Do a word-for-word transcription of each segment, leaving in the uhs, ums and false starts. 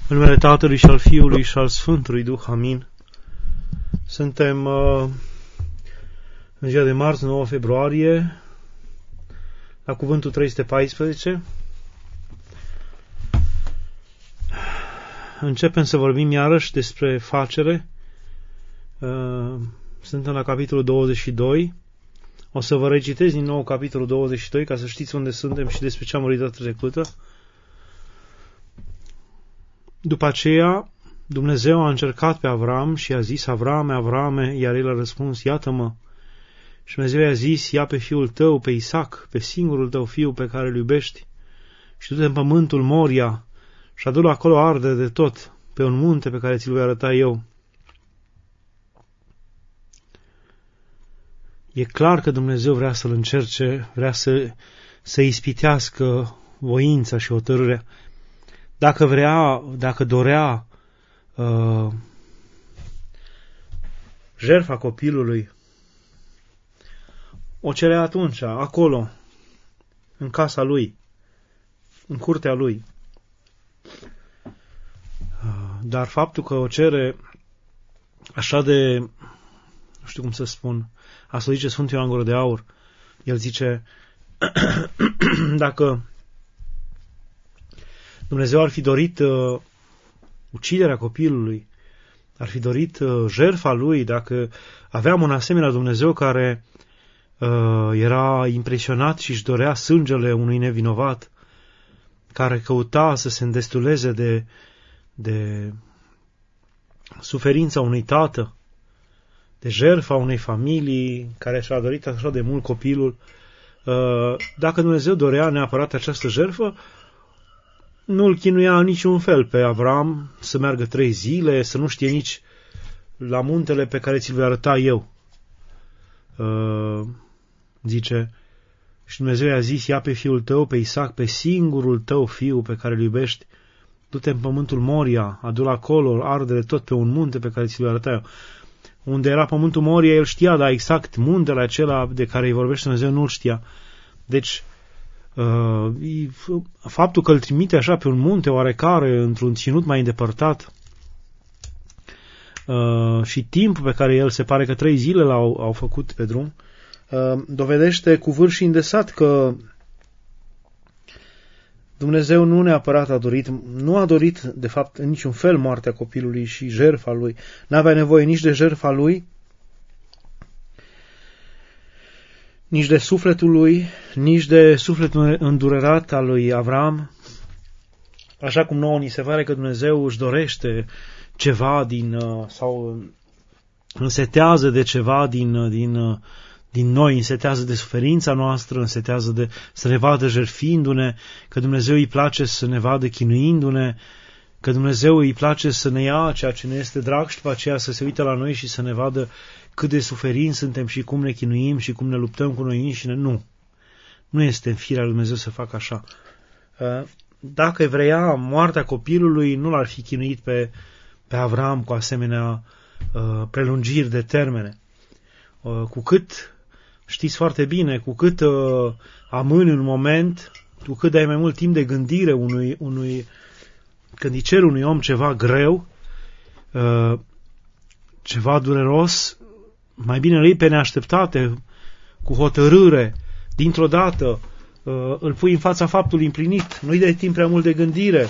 În numele Tatălui și al Fiului și al Sfântului Duh, amin. Suntem uh, în ziua de marți, nouă februarie, la cuvântul trei sute paisprezece. Începem să vorbim iarăși despre facere. Uh, suntem la capitolul douăzeci și doi. O să vă recitez din nou capitolul douăzeci și doi ca să știți unde suntem și despre ce am vorbit data trecută. După aceea, Dumnezeu a încercat pe Avram și a zis: Avrame, Avrame, iar el a răspuns: iată-mă. Și Dumnezeu i-a zis: ia pe fiul tău, pe Isaac, pe singurul tău fiu pe care îl iubești, și du-te în pământul Moria și adu-l acolo arde de tot, pe un munte pe care ți-l voi arăta eu. E clar că Dumnezeu vrea să-l încerce, vrea să, să ispitească voința și hotărârea. Dacă vrea, dacă dorea uh, jertfa copilului, o cerea atunci, acolo, în casa lui, în curtea lui. Uh, dar faptul că o cere așa de, nu știu cum să spun, asta zice Sfântul Ioan Gură de Aur, el zice, dacă Dumnezeu ar fi dorit uh, uciderea copilului, ar fi dorit uh, jertfa lui, dacă aveam un asemenea Dumnezeu care uh, era impresionat și își dorea sângele unui nevinovat, care căuta să se îndestuleze de, de suferința unui tată, de jertfa unei familii care și-a dorit așa de mult copilul, uh, dacă Dumnezeu dorea neapărat această jertfă, nu îl chinuia în niciun fel pe Avram să meargă trei zile, să nu știe nici la muntele pe care ți-l voi arăta eu. Uh, zice, și Dumnezeu i-a zis: ia pe fiul tău, pe Isaac, pe singurul tău fiu pe care îl iubești, du-te în pământul Moria, adu-l acolo, arde tot pe un munte pe care ți-l voi arăta eu. Unde era pământul Moria, el știa, dar exact muntele acela de care îi vorbește Dumnezeu nu-l știa. Deci, Uh, faptul că îl trimite așa pe un munte oarecare, într-un ținut mai îndepărtat, uh, și timpul pe care el se pare că trei zile l-au au făcut pe drum, uh, dovedește cu vârf și îndesat că Dumnezeu nu neapărat a dorit, nu a dorit de fapt în niciun fel moartea copilului și jertfa lui. N-avea nevoie nici de jertfa lui, nici de sufletul lui, nici de sufletul îndurerat al lui Avram, așa cum nouă ni se pare că Dumnezeu își dorește ceva din, sau însetează de ceva din, din, din noi, însetează de suferința noastră, însetează de să ne vadă jertfindu-ne, că Dumnezeu îi place să ne vadă chinuindu-ne, că Dumnezeu îi place să ne ia ceea ce ne este drag și după aceea să se uită la noi și să ne vadă cât de suferind suntem și cum ne chinuim și cum ne luptăm cu noi înșine. Nu. Nu este în firea lui Dumnezeu să facă așa. Dacă vrea moartea copilului, nu l-ar fi chinuit pe, pe Avram cu asemenea uh, prelungiri de termene. Uh, cu cât, știți foarte bine, cu cât uh, amâni un moment, cu cât dai mai mult timp de gândire unui, unui când îi cer unui om ceva greu, uh, ceva dureros, mai bine îl iei pe neașteptate, cu hotărâre, dintr-o dată, uh, îl pui în fața faptului împlinit, nu-i dai timp prea mult de gândire.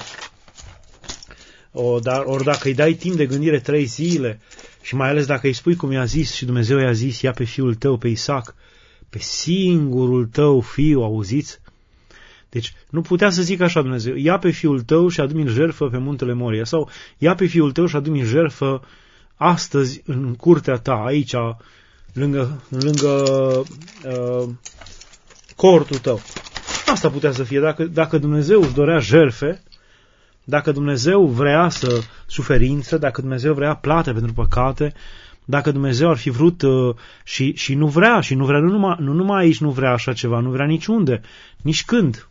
O, dar, ori dacă îi dai timp de gândire trei zile, și mai ales dacă îi spui cum i-a zis și Dumnezeu i-a zis: ia pe fiul tău, pe Isaac, pe singurul tău fiu, auziți? Deci nu putea să zică așa Dumnezeu: ia pe fiul tău și adu-mi în jertfă pe muntele Moria, sau ia pe fiul tău și adu-mi în jertfă astăzi în curtea ta, aici, lângă, lângă uh, cortul tău. Asta putea să fie. Dacă, dacă Dumnezeu își dorea jertfe, dacă Dumnezeu vrea să suferință, dacă Dumnezeu vrea plată pentru păcate, dacă Dumnezeu ar fi vrut uh, și, și nu vrea, și nu vrea, nu numai, nu numai aici nu vrea așa ceva, nu vrea niciunde, nici când.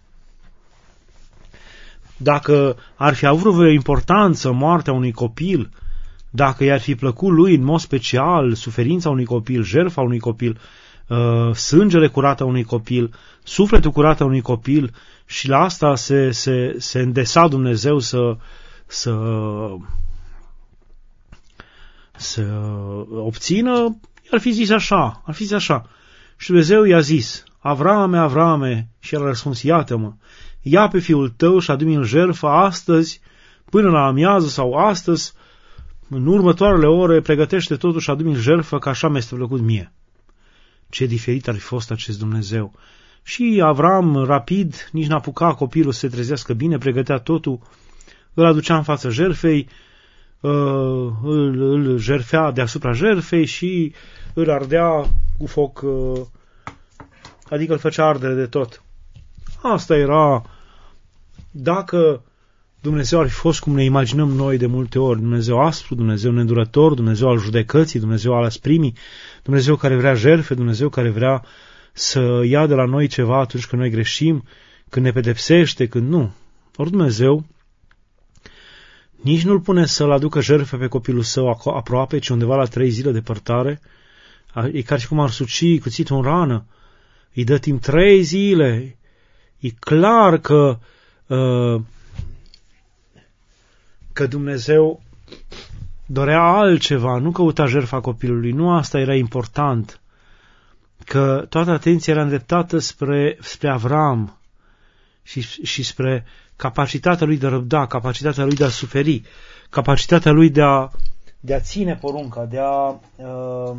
Dacă ar fi avut vreo importanță moartea unui copil, dacă i-ar fi plăcut lui în mod special suferința unui copil, jertfa unui copil, uh, sângele curat a unui copil, sufletul curat a unui copil, și la asta se, se, se îndesa Dumnezeu să, să, să obțină, ar fi zis așa, ar fi zis așa. Și Dumnezeu i-a zis, Avrame, Avrame, și el a răspuns, iată-mă, ia pe fiul tău și adu-mi în jertfă astăzi, până la amiază sau astăzi, în următoarele ore, pregătește totul și adu-mi în jertfă, că așa mi-este plăcut mie. Ce diferit ar fi fost acest Dumnezeu. Și Avram, rapid, nici n-a apucat copilul să se trezească bine, pregătea totul, îl aducea în fața jertfei, îl, îl jertfea deasupra jertfei și îl ardea cu foc, adică îl făcea ardere de tot. Asta era, dacă Dumnezeu ar fi fost cum ne imaginăm noi de multe ori, Dumnezeu aspru, Dumnezeu neîndurător, Dumnezeu al judecății, Dumnezeu al asprimii, Dumnezeu care vrea jertfe, Dumnezeu care vrea să ia de la noi ceva atunci când noi greșim, când ne pedepsește, când nu. Ori Dumnezeu nici nu-l pune să-l aducă jertfe pe copilul său aproape, ci undeva la trei zile departare. E ca și cum ar suci cuțitul în rană. Îi dă timp trei zile. E clar că uh, că Dumnezeu dorea altceva, nu căuta jertfa copilului, nu asta era important, că toată atenția era îndreptată spre, spre Avram și, și spre capacitatea lui de a răbda, capacitatea lui de a suferi, capacitatea lui de a, de a ține porunca, de a, uh,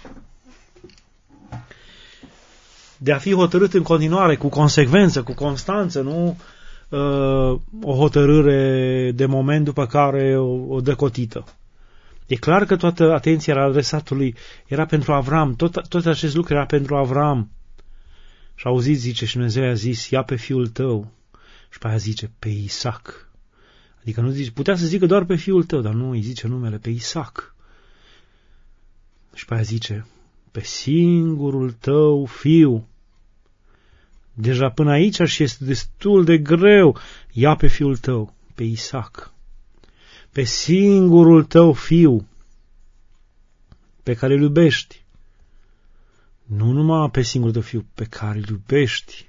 de a fi hotărât în continuare, cu consecvență, cu constanță, nu uh, o hotărâre de moment după care o, o dă cotită. E clar că toată atenția era adresată lui, era pentru Avram, tot, tot acest lucru era pentru Avram. Și auziți, zice, și Dumnezeu i-a zis, ia pe fiul tău. Și pe aia zice, pe Isaac. Adică nu zice, putea să zică doar pe fiul tău, dar nu, îi zice numele, pe Isaac. Și pe aia zice, pe singurul tău fiu. Deja până aici și este destul de greu. Ia pe fiul tău, pe Isaac. Pe singurul tău fiu, pe care îl iubești. Nu numai pe singurul tău fiu, pe care îl iubești.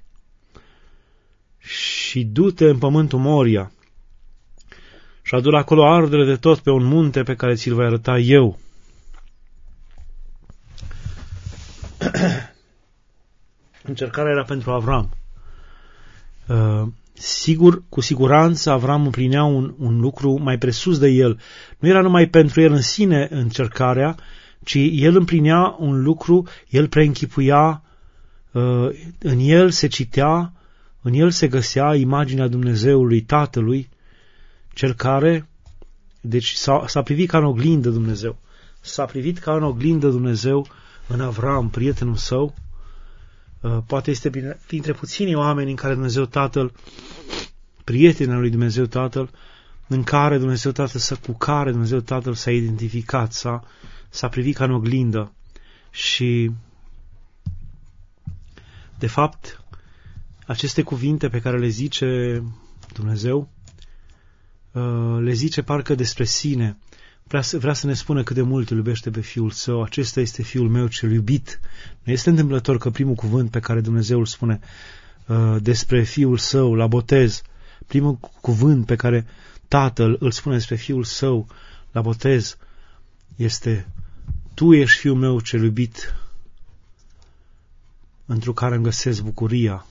Și du-te în pământul Moria și adu-l acolo ardere de tot pe un munte pe care ți-l voi arăta eu. Încercarea era pentru Avram. Uh, sigur, cu siguranță Avram împlinea un, un lucru mai presus de el. Nu era numai pentru el în sine încercarea, ci el împlinea un lucru, el preînchipuia, uh, în el se citea, în el se găsea imaginea Dumnezeului Tatălui, cel care, deci s-a, s-a privit ca în oglindă Dumnezeu, s-a privit ca în oglindă Dumnezeu în Avram, prietenul său. Poate este printre puținii oameni în care Dumnezeu Tatăl, prietenul lui Dumnezeu Tatăl, în care Dumnezeu Tatăl, să, cu care Dumnezeu Tatăl s-a identificat, s-a, s-a privit ca în oglindă. Și, de fapt, aceste cuvinte pe care le zice Dumnezeu, le zice parcă despre sine. Vrea să, vrea să ne spună cât de mult îl iubește pe Fiul Său. Acesta este Fiul meu cel iubit. Nu este întâmplător că primul cuvânt pe care Dumnezeu îl spune uh, despre Fiul Său la botez, primul cuvânt pe care Tatăl îl spune despre Fiul Său la botez este: Tu ești Fiul meu cel iubit, într-o care îmi găsesc bucuria.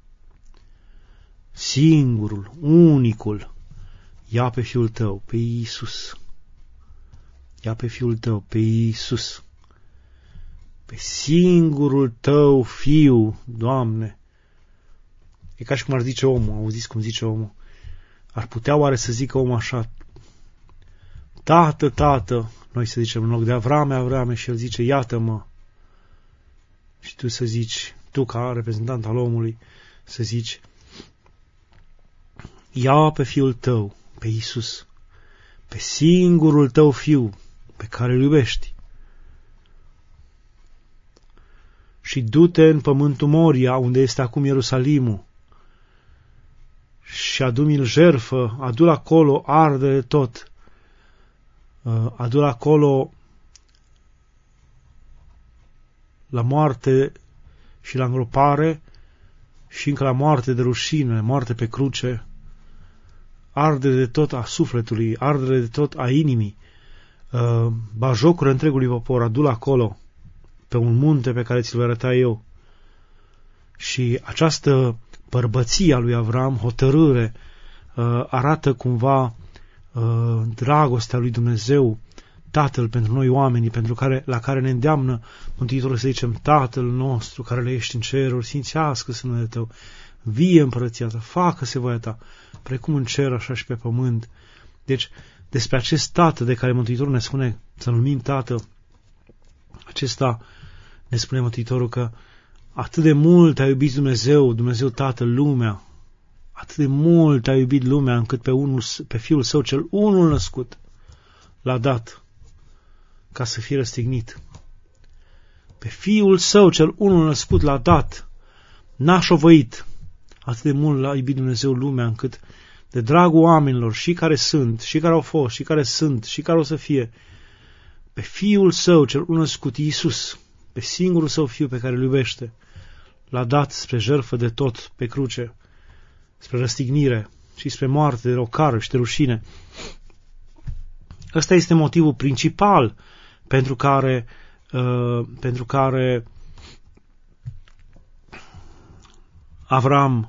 Singurul, unicul, ia pe Fiul Tău, pe Iisus. Ia pe Fiul Tău, pe Iisus. Pe singurul Tău Fiu, Doamne. E ca și cum ar zice omul, auziți cum zice omul. Ar putea oare să zică omul așa: Tată, Tată, noi să zicem în loc de Avrame, Avrame, și el zice: Iată-mă. Și tu să zici, tu ca reprezentant al omului, să zici: Ia pe Fiul Tău, pe Iisus, pe singurul Tău Fiu, pe care îl iubești, și du-te în pământul Moria, unde este acum Ierusalimul, și adu-mi-l jertfă, adu-l acolo, arde de tot, adu-l acolo la moarte și la îngropare și încă la moarte de rușine, moarte pe cruce, ardere de tot a sufletului, ardere de tot a inimii, uh, bajocură întregului popor, adu-l acolo, pe un munte pe care ți-l voi arăta eu. Și această bărbăție a lui Avram, hotărâre, uh, arată cumva uh, dragostea lui Dumnezeu, Tatăl pentru noi oamenii, pentru care, la care ne îndeamnă Mântuitorul să zicem: Tatăl nostru care le ești în ceruri, sfințească-se numele Tău, vie împărăția Ta, facă-se voia Ta, precum în cer, așa și pe pământ. Deci, despre acest Tată de care Mântuitorul ne spune să-L numim Tată, acesta ne spune Mântuitorul că atât de mult a iubit Dumnezeu, Dumnezeu Tatăl, lumea, atât de mult a iubit lumea, încât pe, unul, pe Fiul Său cel unul născut l-a dat ca să fie răstignit. Pe Fiul Său cel unul născut l-a dat, n-a șovăit. Atât de mult l-a iubit Dumnezeu lumea, încât de dragul oamenilor, și care sunt, și care au fost, și care sunt, și care o să fie, pe Fiul Său cel unul născut, Iisus, pe singurul Său Fiu pe care îl iubește, l-a dat spre jertfă de tot pe cruce, spre răstignire și spre moarte de ocară și de rușine. Ăsta este motivul principal pentru care, uh, pentru care Avram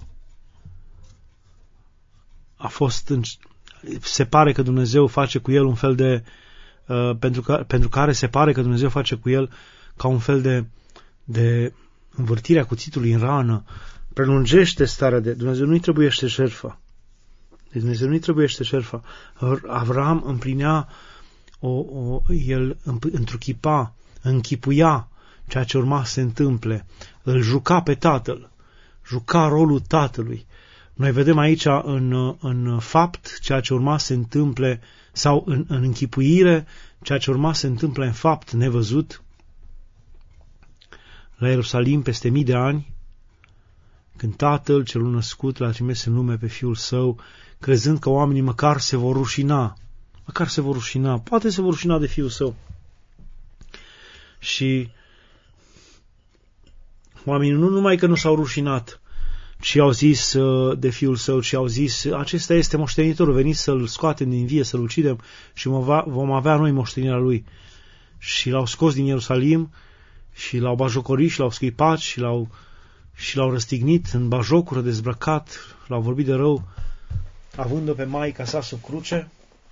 a fost, în, se pare că Dumnezeu face cu el un fel de, uh, pentru, că, pentru care se pare că Dumnezeu face cu el ca un fel de, de învârtirea cuțitului în rană, prelungește starea de, Dumnezeu nu-i trebuiește jertfă. Deci Dumnezeu nu-i trebuiește jertfă. Avram împlinea, o, o, el întruchipa, închipuia ceea ce urma să se întâmple, îl juca pe Tatăl, juca rolul Tatălui. Noi vedem aici în, în fapt ceea ce urma să se întâmple, sau în, în închipuire ceea ce urma să se întâmple în fapt nevăzut, la Ierusalim peste mii de ani, când Tatăl celul născut l-a trimis în lume pe Fiul Său, crezând că oamenii măcar se vor rușina, măcar se vor rușina, poate se vor rușina de Fiul Său. Și oamenii nu numai că nu s-au rușinat, ci au zis de Fiul Său, ci au zis: acesta este moștenitorul, veniți să-L scoatem din vie, să-L ucidem și vom avea noi moștenirea Lui. Și l-au scos din Ierusalim și l-au bajocorit și l-au scuipat și l-au, și l-au răstignit în bajocură, dezbrăcat, l-au vorbit de rău, având-o pe Maica sa sub cruce,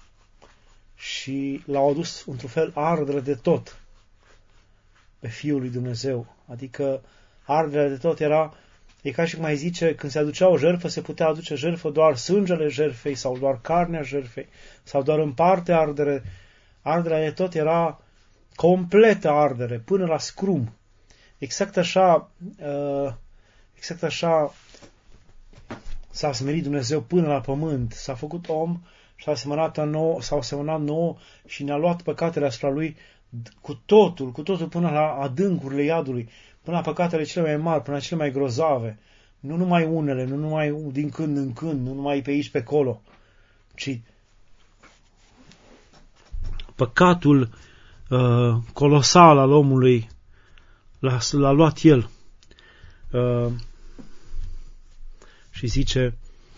și l-au adus într-un fel ardere de tot pe Fiul lui Dumnezeu. Adică arderea de tot era, e ca și cum mai zice, când se aducea o jertfă, se putea aduce jertfă doar sângele jertfei sau doar carnea jertfei sau doar în parte ardere. Arderea de tot era completă ardere, până la scrum. Exact așa, exact așa s-a smerit Dumnezeu până la pământ, s-a făcut om și s-a semănat nouă, s-a semănat nouă și ne-a luat păcatele asupra Lui cu totul, cu totul până la adâncurile iadului, până la păcatele cele mai mari, până la cele mai grozave. Nu numai unele, nu numai din când în când, nu numai pe aici, pe acolo, ci păcatul uh, colosal al omului l-a, l-a luat El. Uh, și zice,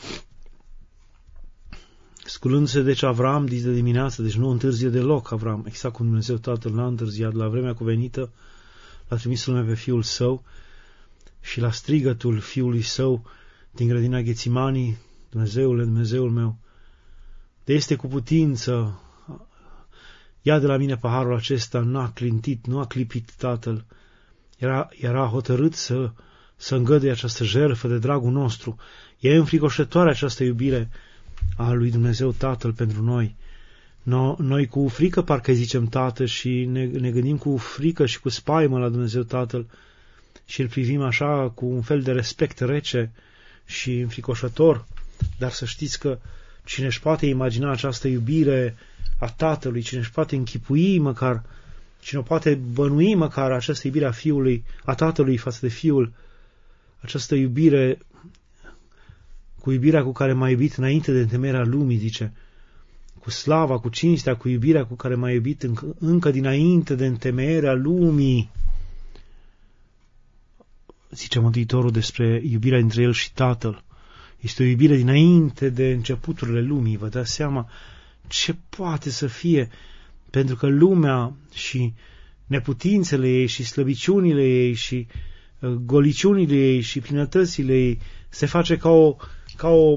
sculându-se deci Avram de dimineață, deci nu întârzie deloc Avram, exact cum Dumnezeu Tatăl n-a întârziat, la vremea cuvenită l-a trimis lume pe Fiul Său și la strigătul Fiului Său din grădina Ghețimanii: Dumnezeule, Dumnezeul meu, de este cu putință, ia de la mine paharul acesta, nu a clintit, nu a clipit Tatăl, era, era hotărât să, să îngăduie această jertfă de dragul nostru. E înfricoșătoare această iubire a lui Dumnezeu Tatăl pentru noi. No, noi cu frică parcă zicem Tată și ne, ne gândim cu frică și cu spaimă la Dumnezeu Tatăl și îl privim așa cu un fel de respect rece și înfricoșător, dar să știți că cine își poate imagina această iubire a Tatălui, cine își poate închipui măcar, cine o poate bănui măcar această iubire a Fiului, a Tatălui față de Fiul, această iubire cu iubirea cu care m-a iubit înainte de întemeierea lumii, zice, cu slava, cu cinstea, cu iubirea cu care m-a iubit încă, încă dinainte de întemeierea lumii. Zice Mântuitorul despre iubirea dintre El și Tatăl. Este o iubire dinainte de începuturile lumii. Vă dați seama ce poate să fie, pentru că lumea și neputințele ei și slăbiciunile ei și goliciunile ei și plinătățile ei se face ca o, ca o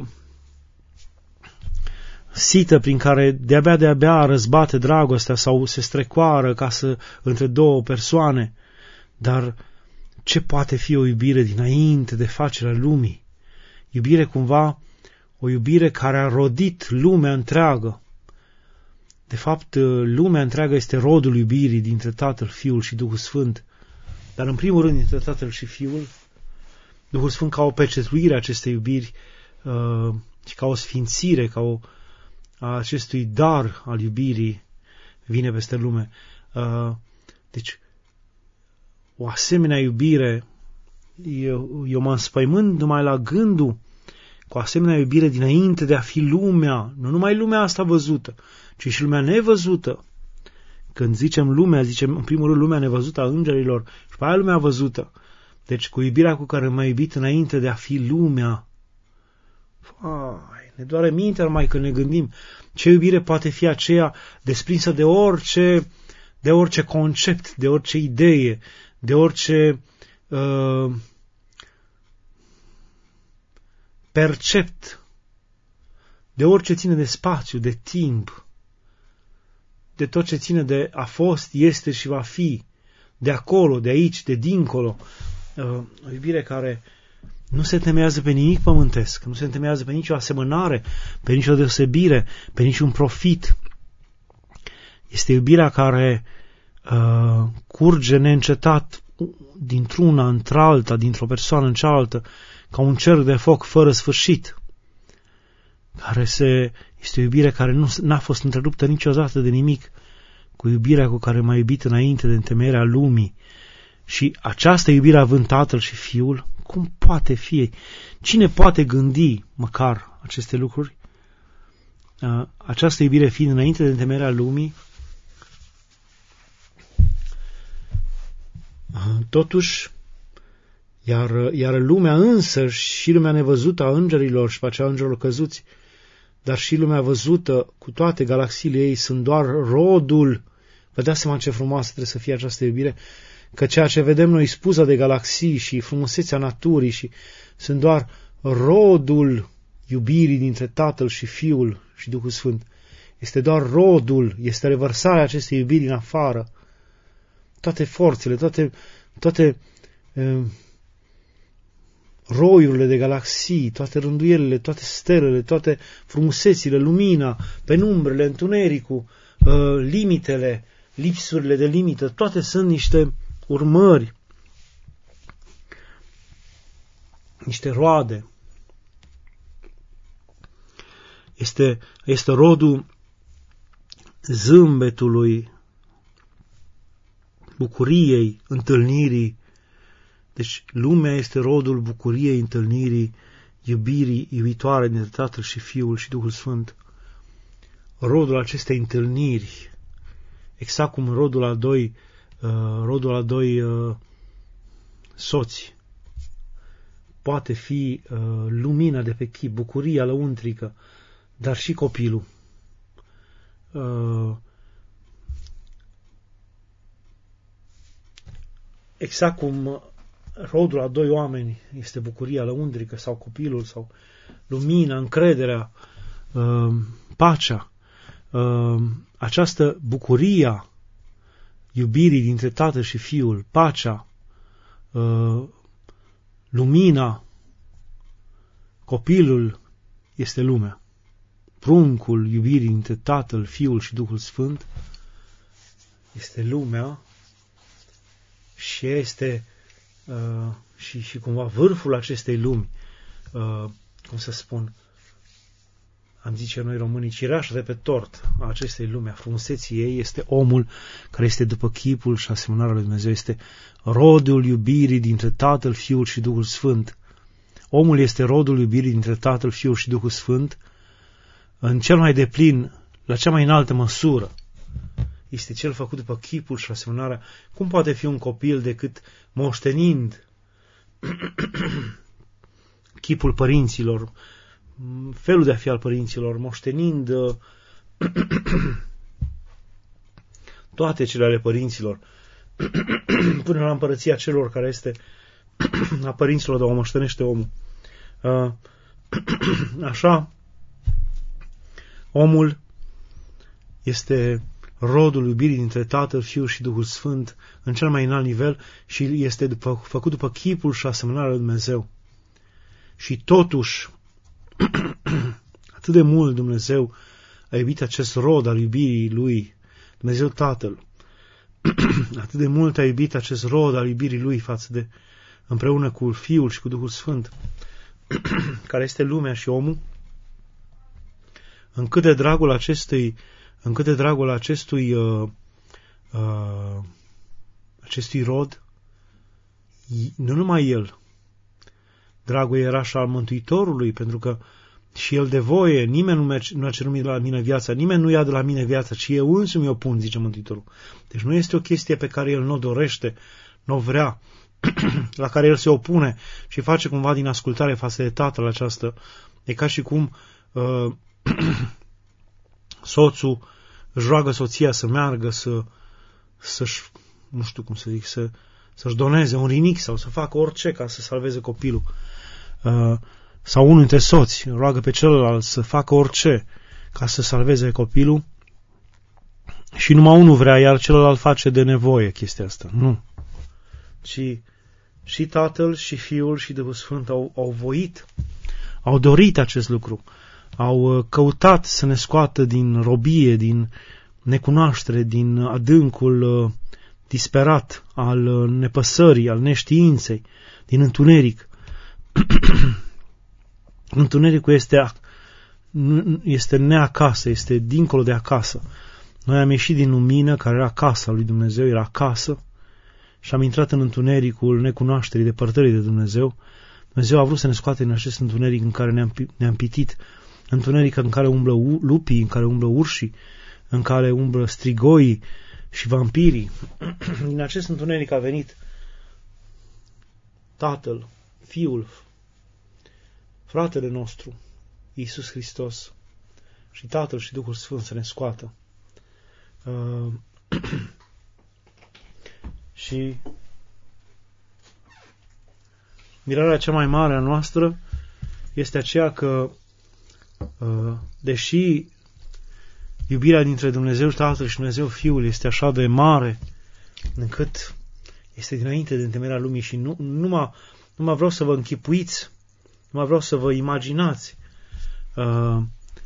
sită prin care de-abia de-abia răzbate dragostea sau se strecoară ca să între două persoane. Dar ce poate fi o iubire dinainte de facerea lumii? Iubire cumva, o iubire care a rodit lumea întreagă. De fapt, lumea întreagă este rodul iubirii dintre Tatăl, Fiul și Duhul Sfânt. Dar în primul rând dintre Tatăl și Fiul, Duhul Sfânt ca o pecetuire a acestei iubiri uh, și ca o sfințire, ca o a acestui dar al iubirii vine peste lume. Uh, deci, o asemenea iubire, eu, eu mă înspăimânt numai la gândul cu o asemenea iubire dinainte de a fi lumea, nu numai lumea asta văzută, ci și lumea nevăzută. Când zicem lumea, zicem în primul rând lumea nevăzută a îngerilor și pe aia lumea văzută. Deci cu iubirea cu care m-a iubit înainte de a fi lumea. Fai, ne doare mintea numai când ne gândim ce iubire poate fi aceea desprinsă de orice, de orice concept, de orice idee, de orice uh, percept, de orice ține de spațiu, de timp, de tot ce ține de a fost, este și va fi, de acolo, de aici, de dincolo. Uh, o iubire care nu se întemeiază pe nimic pământesc, nu se întemeiază pe nicio asemănare, pe nicio deosebire, pe niciun profit. Este iubirea care uh, curge neîncetat dintr-una într-alta, dintr-o persoană în cealaltă, ca un cerc de foc fără sfârșit, care se, este o iubire care nu n-a fost întreruptă niciodată de nimic, cu iubirea cu care m-a iubit înainte de întemeierea lumii. Și această iubire având Tatăl și Fiul, cum poate fi? Cine poate gândi măcar aceste lucruri? Această iubire fiind înainte de întemeierea lumii, totuși, iar, iar lumea însă și lumea nevăzută a îngerilor și pe aceea îngerilor căzuți, dar și lumea văzută cu toate galaxiile ei sunt doar rodul. Vă dați seama ce frumoasă trebuie să fie această iubire? Că ceea ce vedem noi, spuza de galaxii și frumusețea naturii și sunt doar rodul iubirii dintre Tatăl și Fiul și Duhul Sfânt. Este doar rodul, este revărsarea acestei iubiri în afară. Toate forțele, toate, toate uh, roiurile de galaxii, toate rânduielile, toate stelele, toate frumusețile, lumina, penumbrele, întunericul, uh, limitele, lipsurile de limită, toate sunt niște urmări, niște roade. Este, este rodul zâmbetului, bucuriei, întâlnirii. Deci lumea este rodul bucuriei, întâlnirii, iubirii iubitoare dintre Tatăl și Fiul și Duhul Sfânt. Rodul acestei întâlniri, exact cum rodul a doi, uh, rodul a doi uh, soți, poate fi uh, lumina de pe chip, bucuria lăuntrică, dar și copilul. Uh, exact cum rodul a doi oameni este bucuria lăuntrică sau copilul sau lumina, încrederea, uh, pacea. Uh, această bucuria iubirii dintre Tatăl și Fiul, pacea, uh, lumina, copilul este lumea. Pruncul iubirii dintre Tatăl, Fiul și Duhul Sfânt este lumea și este uh, și, și cumva vârful acestei lumi, uh, cum să spun, am zice noi românii, cireașa de pe tort a acestei lumi, a frumuseții ei, este omul care este după chipul și asemănarea lui Dumnezeu, este rodul iubirii dintre Tatăl, Fiul și Duhul Sfânt. Omul este rodul iubirii dintre Tatăl, Fiul și Duhul Sfânt în cel mai deplin, la cea mai înaltă măsură. Este cel făcut după chipul și asemănarea. Cum poate fi un copil decât moștenind chipul părinților, felul de a fi al părinților, moștenind uh, toate cele ale părinților, până la împărăția celor care este a părinților, dar o moștenește omul. Uh, așa, omul este rodul iubirii dintre Tatăl, Fiul și Duhul Sfânt în cel mai înalt nivel și este după, făcut după chipul și asemănarea lui Dumnezeu. Și totuși, atât de mult Dumnezeu a iubit acest rod al iubirii lui, Dumnezeu Tatăl, atât de mult a iubit acest rod al iubirii lui față de, împreună cu Fiul și cu Duhul Sfânt, care este lumea și omul, încât de dragul acestui, încât de dragul acestui, uh, uh, acestui rod, nu numai el, dragul era și al Mântuitorului, pentru că și el de voie, nimeni nu, merge, nu a cerut de la mine viața, nimeni nu ia de la mine viața, ci eu însumi o pun, zice Mântuitorul. Deci nu este o chestie pe care el nu o dorește, nu o vrea, la care el se opune și face cumva din ascultare față de Tatăl această. E ca și cum uh, soțul își roagă soția să meargă, să, să-și, nu știu cum să zic, să, să-și doneze un rinic sau să facă orice ca să salveze copilul. Uh, sau unul dintre soți roagă pe celălalt să facă orice ca să salveze copilul și numai unul vrea, iar celălalt face de nevoie chestia asta. Nu. Ci și Tatăl, și Fiul, și Duhul Sfânt au, au voit, au dorit acest lucru, au căutat să ne scoată din robie, din necunoaștere, din adâncul uh, disperat al uh, nepăsării, al neștiinței, din întuneric. Întunericul este, este neacasă, este dincolo de acasă. Noi am ieșit din lumină, care era casa lui Dumnezeu, era acasă, și am intrat în întunericul necunoașterii, depărtării de Dumnezeu. Dumnezeu a vrut să ne scoate din acest întuneric în care ne-am, ne-am pitit, întuneric în care umblă lupii, în care umblă urșii, în care umblă strigoii și vampirii. Din acest întuneric a venit Tatăl, Fiul, fratele nostru, Iisus Hristos, și Tatăl și Duhul Sfânt să ne scoată. Uh, și mirarea cea mai mare a noastră este aceea că, uh, deși iubirea dintre Dumnezeu Tatăl și Dumnezeu Fiul este așa de mare, încât este dinainte de întemeierea lumii și nu, numai, numai vreau să vă închipuiți, numai vreau să vă imaginați uh,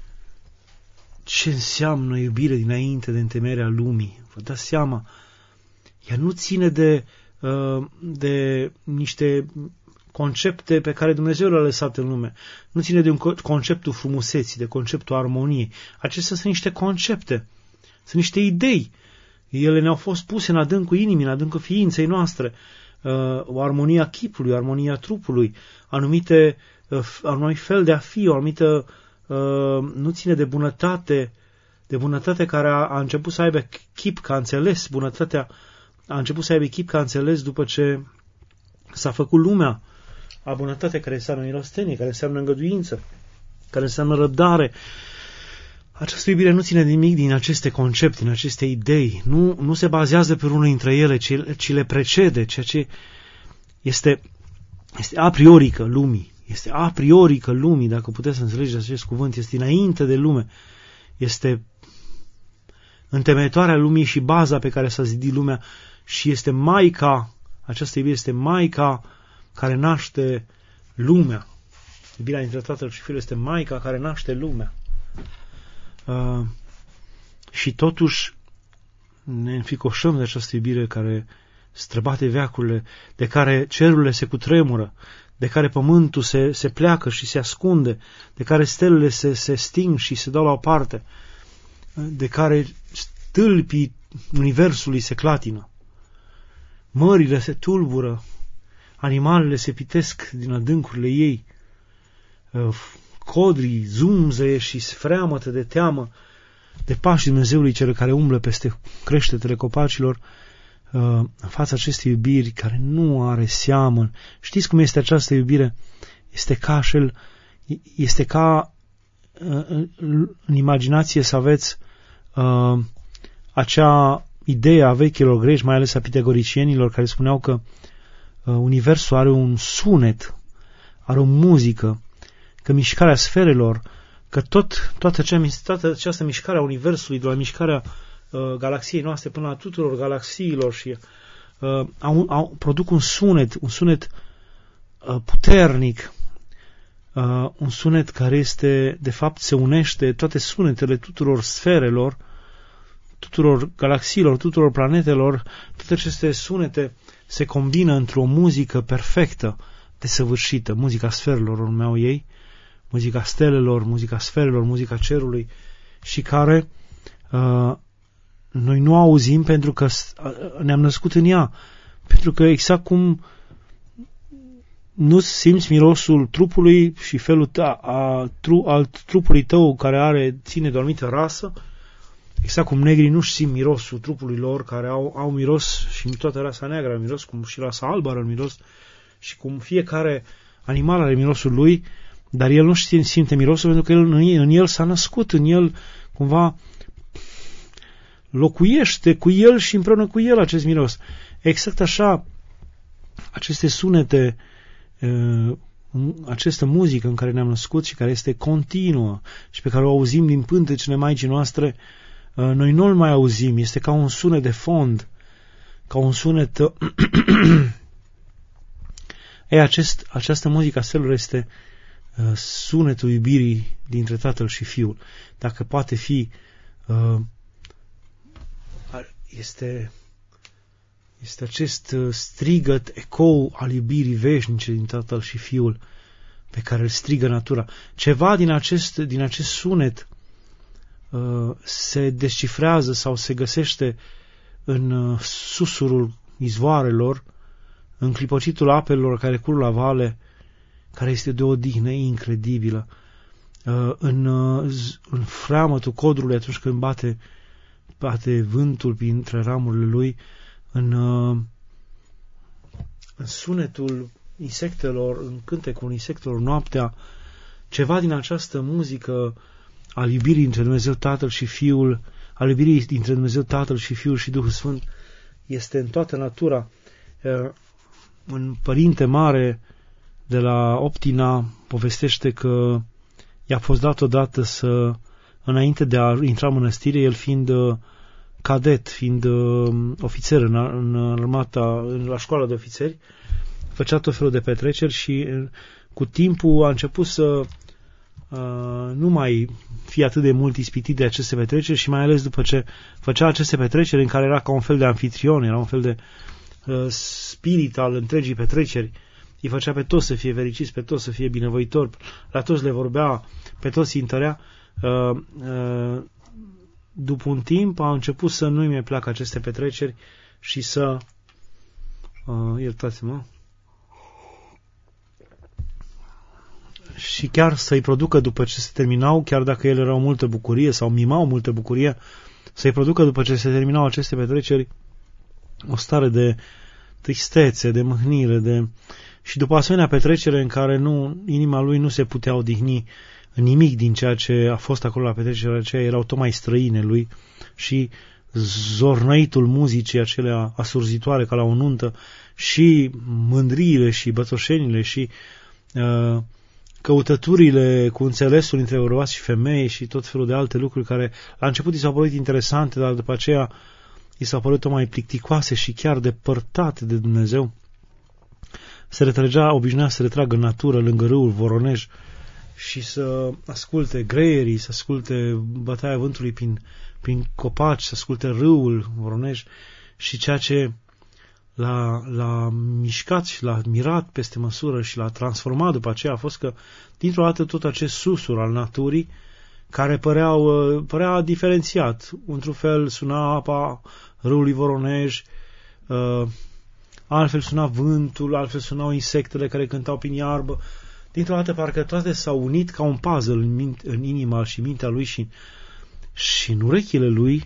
ce înseamnă iubire dinainte de întemeierea lumii. Vă dați seama, ea nu ține de, uh, de niște concepte pe care Dumnezeu le-a lăsat în lume. Nu ține de un conceptul frumuseții, de conceptul armoniei. Acestea sunt niște concepte, sunt niște idei. Ele ne-au fost puse în adâncul inimii, în adâncul ființei noastre. Uh, o armonie a chipului, o armonie a trupului, anumite, uh, anumit fel de a fi, o anumită, uh, nu ține de bunătate, de bunătate care a, a început să aibă chip ca înțeles, bunătatea a început să aibă chip ca înțeles după ce s-a făcut lumea, a bunătate care înseamnă milostenie, care înseamnă îngăduință, care înseamnă răbdare. Această iubire nu ține nimic din aceste concepte, din aceste idei, nu, nu se bazează pe unul dintre ele, ci, ci le precede, ceea ce este, este a priorică lumii, este a priorică lumii, dacă puteți să înțelegeți acest cuvânt, este înainte de lume, este întemeitoarea lumii și baza pe care s-a zidit lumea și este Maica, această iubire este Maica care naște lumea. Iubirea dintre Tatăl și Fiul este Maica care naște lumea. Uh, și totuși ne înficoșăm de această iubire care străbate veacurile, de care cerurile se cutremură, de care pământul se, se pleacă și se ascunde, de care stelele se, se sting și se dau la o parte, de care stâlpii universului se clatină, mările se tulbură, animalele se pitesc din adâncurile ei, codrii zumzăie și sfreamătă de teamă de pașii Dumnezeului cel care umblă peste creștetele copacilor, în fața acestei iubiri care nu are seamăn. Știți cum este această iubire? Este ca, acel, este ca în imaginație să aveți uh, acea idee a vechilor greci, mai ales a pitagoricienilor, care spuneau că uh, universul are un sunet, are o muzică, că mișcarea sferelor, că tot, toată, acea, toată această mișcare a universului, de la mișcarea uh, galaxiei noastre până la tuturor galaxiilor și uh, au, au, produc un sunet, un sunet uh, puternic, Uh, un sunet care este, de fapt, se unește toate sunetele tuturor sferelor, tuturor galaxiilor, tuturor planetelor, toate aceste sunete se combină într-o muzică perfectă, desăvârșită, muzica sferelor urmeau ei, muzica stelelor, muzica sferelor, muzica cerului, și care uh, noi nu auzim pentru că ne-am născut în ea, pentru că exact cum nu simți mirosul trupului și felul ta, a, tru, al trupului tău care are, ține de o anumită rasă, exact cum negrii nu-și simt mirosul trupului lor, care au, au miros, și toată rasa neagră are miros, cum și rasa albă are miros, și cum fiecare animal are mirosul lui, dar el nu-și simte mirosul pentru că el, în, în el s-a născut, în el cumva locuiește cu el și împreună cu el acest miros. Exact așa, aceste sunete, această muzică în care ne-am născut și care este continuă și pe care o auzim din pântecele Maicii noastre, noi nu-l mai auzim, este ca un sunet de fond, ca un sunet Ei, acest, această muzică a stelor este uh, sunetul iubirii dintre Tatăl și Fiul. Dacă poate fi uh, este Este acest strigăt, ecou al iubirii veșnice din Tatăl și Fiul, pe care îl strigă natura. Ceva din acest, din acest sunet uh, se descifrează sau se găsește în uh, susurul izvoarelor, în clipocitul apelor care curg la vale, care este de o odihnă incredibilă, uh, în, uh, în freamătul codrului atunci când bate, bate vântul printre ramurile lui, În, în sunetul insectelor, în cântecul insectelor noaptea, ceva din această muzică al iubirii dintre Dumnezeu Tatăl și Fiul, al iubirii dintre Dumnezeu Tatăl și Fiul și Duhul Sfânt, este în toată natura. Un părinte mare de la Optina povestește că i-a fost dat odată să, înainte de a intra în mănăstire, el fiind cadet, fiind uh, ofițer în, în armata, în, la școala de ofițeri, făcea tot felul de petreceri și uh, cu timpul a început să uh, nu mai fie atât de mult ispitit de aceste petreceri și mai ales după ce făcea aceste petreceri în care era ca un fel de anfitrion, era un fel de uh, spirit al întregii petreceri, îi făcea pe toți să fie fericiți, pe toți să fie binevoitori, la toți le vorbea, pe toți îi întărea. Uh, uh, După un timp a început să nu-i mai placă aceste petreceri și să uh, iertați-mă și chiar să-i producă după ce se terminau, chiar dacă ele erau multă bucurie sau mimau multă bucurie, să-i producă după ce se terminau aceste petreceri o stare de tristețe, de mâhnire, de... și după asemenea petrecere în care nu, inima lui nu se putea odihni nimic din ceea ce a fost acolo la petrecerea aceea, erau tocmai străine lui și zornăitul muzicii acelea asurzitoare ca la o nuntă și mândriile și bătoșenile și uh, căutăturile cu înțelesul între bărbați și femei și tot felul de alte lucruri care la început i s-au părut interesante, dar după aceea i s-au părut mai plicticoase și chiar depărtate de Dumnezeu. Se retrăgea, obișnuia să se retragă în natură lângă râul Voronej și să asculte greierii, să asculte bătaia vântului prin, prin copaci, să asculte râul Voronej și ceea ce l-a, l-a mișcat și l-a admirat peste măsură și l-a transformat după aceea a fost că dintr-o dată tot acest susur al naturii care păreau, părea diferențiat. Într-un fel suna apa râului Voronej, uh, altfel suna vântul, altfel sunau insectele care cântau prin iarbă. Dintr-o dată parcă toate s-au unit ca un puzzle în, minte, în inima și mintea lui și, și în urechile lui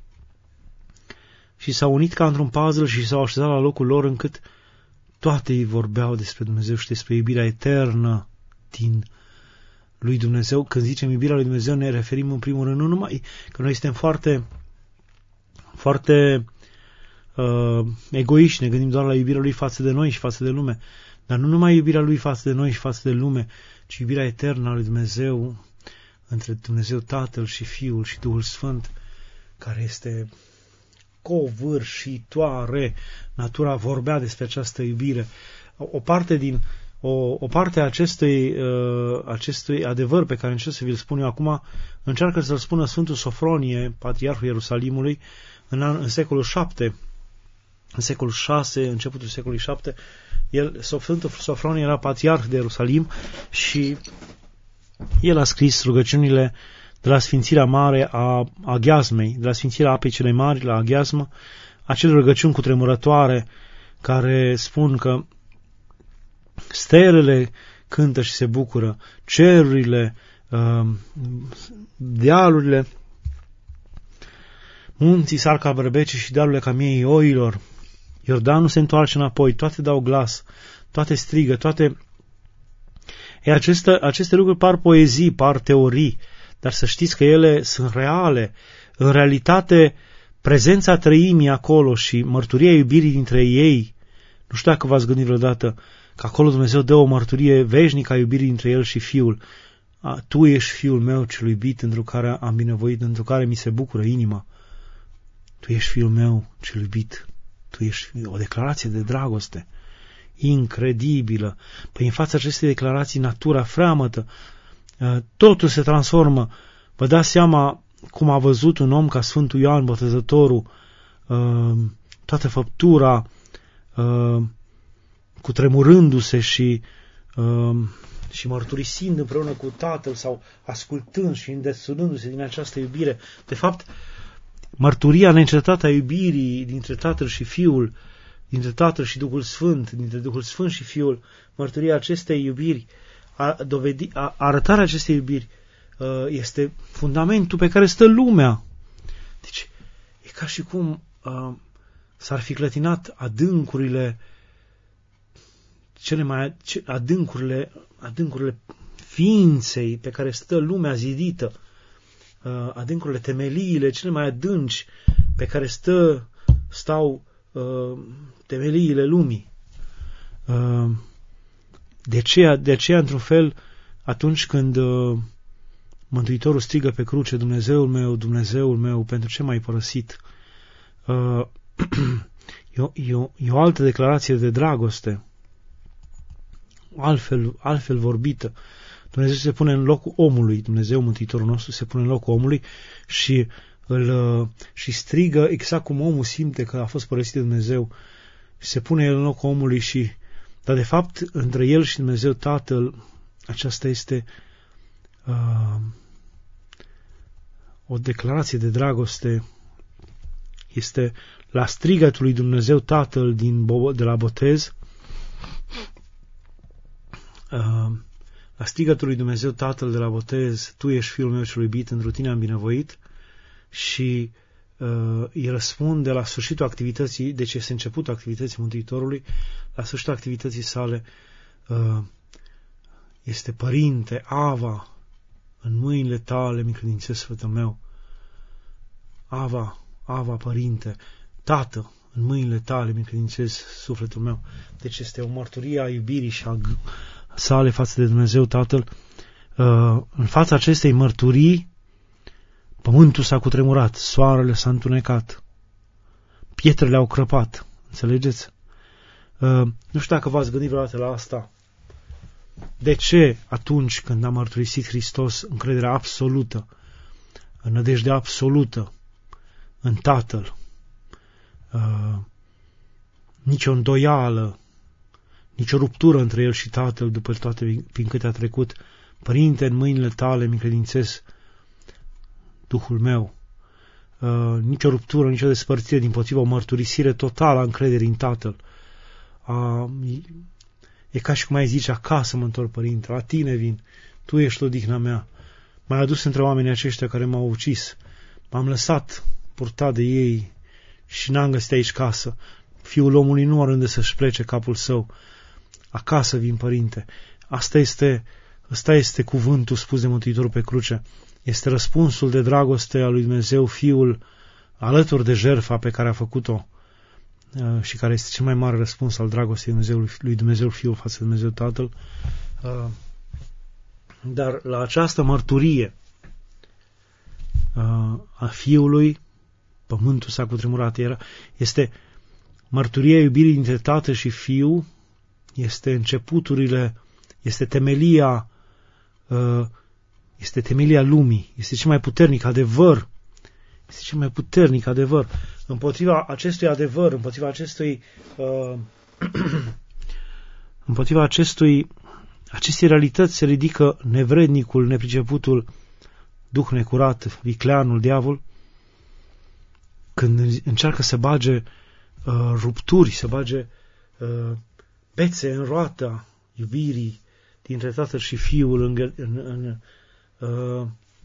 și s-au unit ca într-un puzzle și s-au așezat la locul lor încât toate îi vorbeau despre Dumnezeu și despre iubirea eternă din lui Dumnezeu. Când zicem iubirea lui Dumnezeu, ne referim în primul rând nu numai că noi suntem foarte, foarte uh, egoiști, ne gândim doar la iubirea lui față de noi și față de lume, dar nu numai iubirea lui față de noi și față de lume, ci iubirea eternă a lui Dumnezeu, între Dumnezeu Tatăl și Fiul și Duhul Sfânt, care este covârșitoare. Natura vorbea despre această iubire. O parte din o, o parte a acestui, uh, acestui adevăr pe care încerc să vi-l spun eu acum, încearcă să-l spună Sfântul Sofronie, patriarhul Ierusalimului, în, an, în secolul șapte, în secolul șase, începutul secolului șapte. El, Sfântul Sofronie, era patriarh de Ierusalim și el a scris rugăciunile de la Sfințirea Mare a Aghiazmei, de la Sfințirea Apei Celei Mari la Aghiazmă, acele rugăciuni cutremurătoare care spun că stelele cântă și se bucură, cerurile, dealurile, munții sar ca berbece și dealurile ca miei oilor, Iordanul se întoarce înapoi, toate dau glas, toate strigă, toate... E, aceste, aceste lucruri par poezii, par teorii, dar să știți că ele sunt reale. În realitate, prezența trăimii acolo și mărturia iubirii dintre ei, nu știu dacă v-ați gândit vreodată că acolo Dumnezeu dă o mărturie veșnică a iubirii dintre El și Fiul. A, tu ești Fiul meu cel iubit, într-o care am binevoit, într-o care mi se bucură inima. Tu ești Fiul meu cel iubit. Tu ești o declarație de dragoste incredibilă. Păi în fața acestei declarații, natura freamătă, totul se transformă. Vă dați seama cum a văzut un om ca Sfântul Ioan Botezătorul toată făptura cutremurându-se și, și mărturisind împreună cu Tatăl sau ascultând și îndesunându-se din această iubire. De fapt, mărturia neîncetată a iubirii dintre Tatăl și Fiul, dintre Tatăl și Duhul Sfânt, dintre Duhul Sfânt și Fiul, mărturia acestei iubiri, a dovedi, a, arătarea acestei iubiri este fundamentul pe care stă lumea. Deci, e ca și cum uh, s-ar fi clătinat adâncurile cele mai adâncurile, adâncurile ființei pe care stă lumea zidită, uh, adâncurile, temeliile cele mai adânci pe care stă, stau uh, temeliile lumii. Uh, de aceea, de aceea, într-un fel, atunci când uh, Mântuitorul strigă pe cruce, Dumnezeul meu, Dumnezeul meu, pentru ce m-ai părăsit? Uh, e, o, e, o, e o altă declarație de dragoste, altfel, altfel vorbită. Dumnezeu se pune în locul omului, Dumnezeu, Mântuitorul nostru, se pune în locul omului și, îl, și strigă exact cum omul simte că a fost părăsit de Dumnezeu. Se pune el în locul omului și, dar de fapt, între el și Dumnezeu Tatăl, aceasta este uh, o declarație de dragoste, este la strigătul lui Dumnezeu Tatăl din, de la botez, uh, la strigătul lui Dumnezeu Tatăl de la botez, tu ești Fiul meu cel iubit, întru tine am binevoit, și uh, îi răspunde la sfârșitul activității, deci este începutul activității Mântuitorului, la sfârșitul activității sale, uh, este Părinte, Ava, în mâinile tale mi credințez sfătul meu. Ava, Ava, Părinte, Tată, în mâinile tale mi credințez sufletul meu. Deci este o mărturie a iubirii și a sale față de Dumnezeu Tatăl. În fața acestei mărturii, pământul s-a cutremurat, soarele s-a întunecat, pietrele au crăpat. Înțelegeți? Nu știu dacă v-ați gândit vreodată la asta. De ce atunci când a mărturisit Hristos încrederea absolută, nădejdea absolută în Tatăl, uh, nicio îndoială, nicio ruptură între El și Tatăl după toate prin câte a trecut, Părinte, în mâinile tale mi credințez Duhul meu, uh, nicio ruptură, nicio despărțire, dimpotrivă, o mărturisire totală a încrederii în Tatăl. Uh, E ca și cum ai zice, acasă mă întorc, Părinte, la tine vin, tu ești odihna mea. M-ai adus între oamenii aceștia care m-au ucis, m-am lăsat purtat de ei și n-am găsit aici casă. Fiul omului nu are unde să-și plece capul său. Acasă vin, Părinte. Asta este Ăsta este cuvântul spus de Mântuitorul pe cruce. Este răspunsul de dragoste al lui Dumnezeu Fiul alături de jertfa pe care a făcut-o și care este cel mai mare răspuns al dragostei lui Dumnezeu Fiul față de Dumnezeu Tatăl. Dar la această mărturie a Fiului, pământul s-a cutremurat, era, este mărturia iubirii dintre Tată și Fiu, este începuturile, este temelia, este temelia lumii, este cel mai puternic adevăr, este cel mai puternic adevăr. Împotriva acestui adevăr, împotriva acestui, uh, împotriva acestui, acestei realități se ridică nevrednicul, nepriceputul, duh necurat, vicleanul, diavol, când încearcă să bage uh, rupturi, să bage uh, bețe în roata iubirii dintre Tatăl și Fiul în, în, în, uh,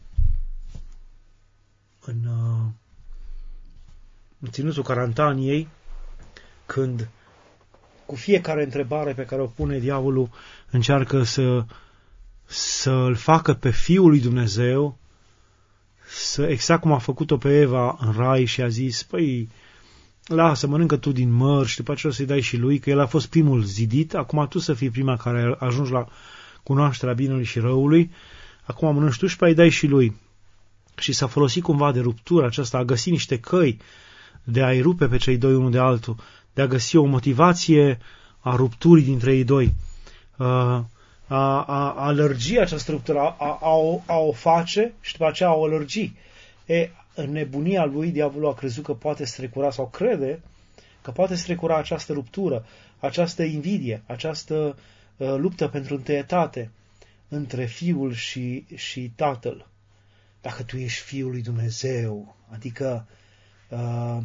în, uh, în ținutul Carantaniei, când cu fiecare întrebare pe care o pune diavolul încearcă să să-l facă pe Fiul lui Dumnezeu, să, exact cum a făcut-o pe Eva în rai și a zis, păi, lasă, mănâncă tu din măr și după aceea o să-i dai și lui, că el a fost primul zidit, acum tu să fii prima care ajungi la cunoașterea binelui și răului, acum mănânci tu și pe-ai dai și lui. Și s-a folosit cumva de ruptura aceasta, a găsi niște căi de a-i rupe pe cei doi unul de altul, de a găsi o motivație a rupturii dintre ei doi, a, a, a alergi această ruptură, a, a, a, o, a o face și după aceea a o alergi. E, în nebunia lui, diavolul a crezut că poate strecura sau crede că poate strecura această ruptură, această invidie, această uh, luptă pentru întâietate între Fiul și, și Tatăl. Dacă tu ești Fiul lui Dumnezeu, adică uh,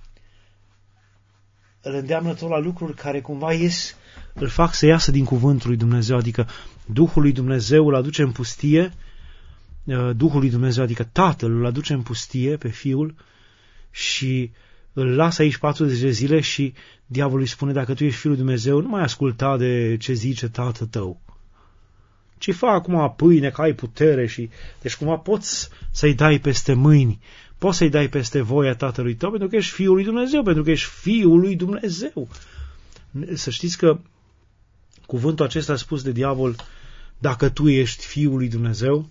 îl îndeamnă tot la lucruri care cumva ies, îl fac să iasă din cuvântul lui Dumnezeu, adică Duhul lui Dumnezeu îl aduce în pustie, uh, Duhul lui Dumnezeu, adică Tatăl îl aduce în pustie pe Fiul și îl lasă aici patruzeci de zile și diavolul îi spune, dacă tu ești Fiul lui Dumnezeu, nu mai asculta de ce zice Tatăl tău, ci fă acum pâine, că ai putere și deci cumva poți să-i dai peste mâini, poți să-i dai peste voia Tatălui tău, pentru că ești Fiul lui Dumnezeu, pentru că ești Fiul lui Dumnezeu. Să știți că cuvântul acesta spus de diavol, dacă tu ești Fiul lui Dumnezeu,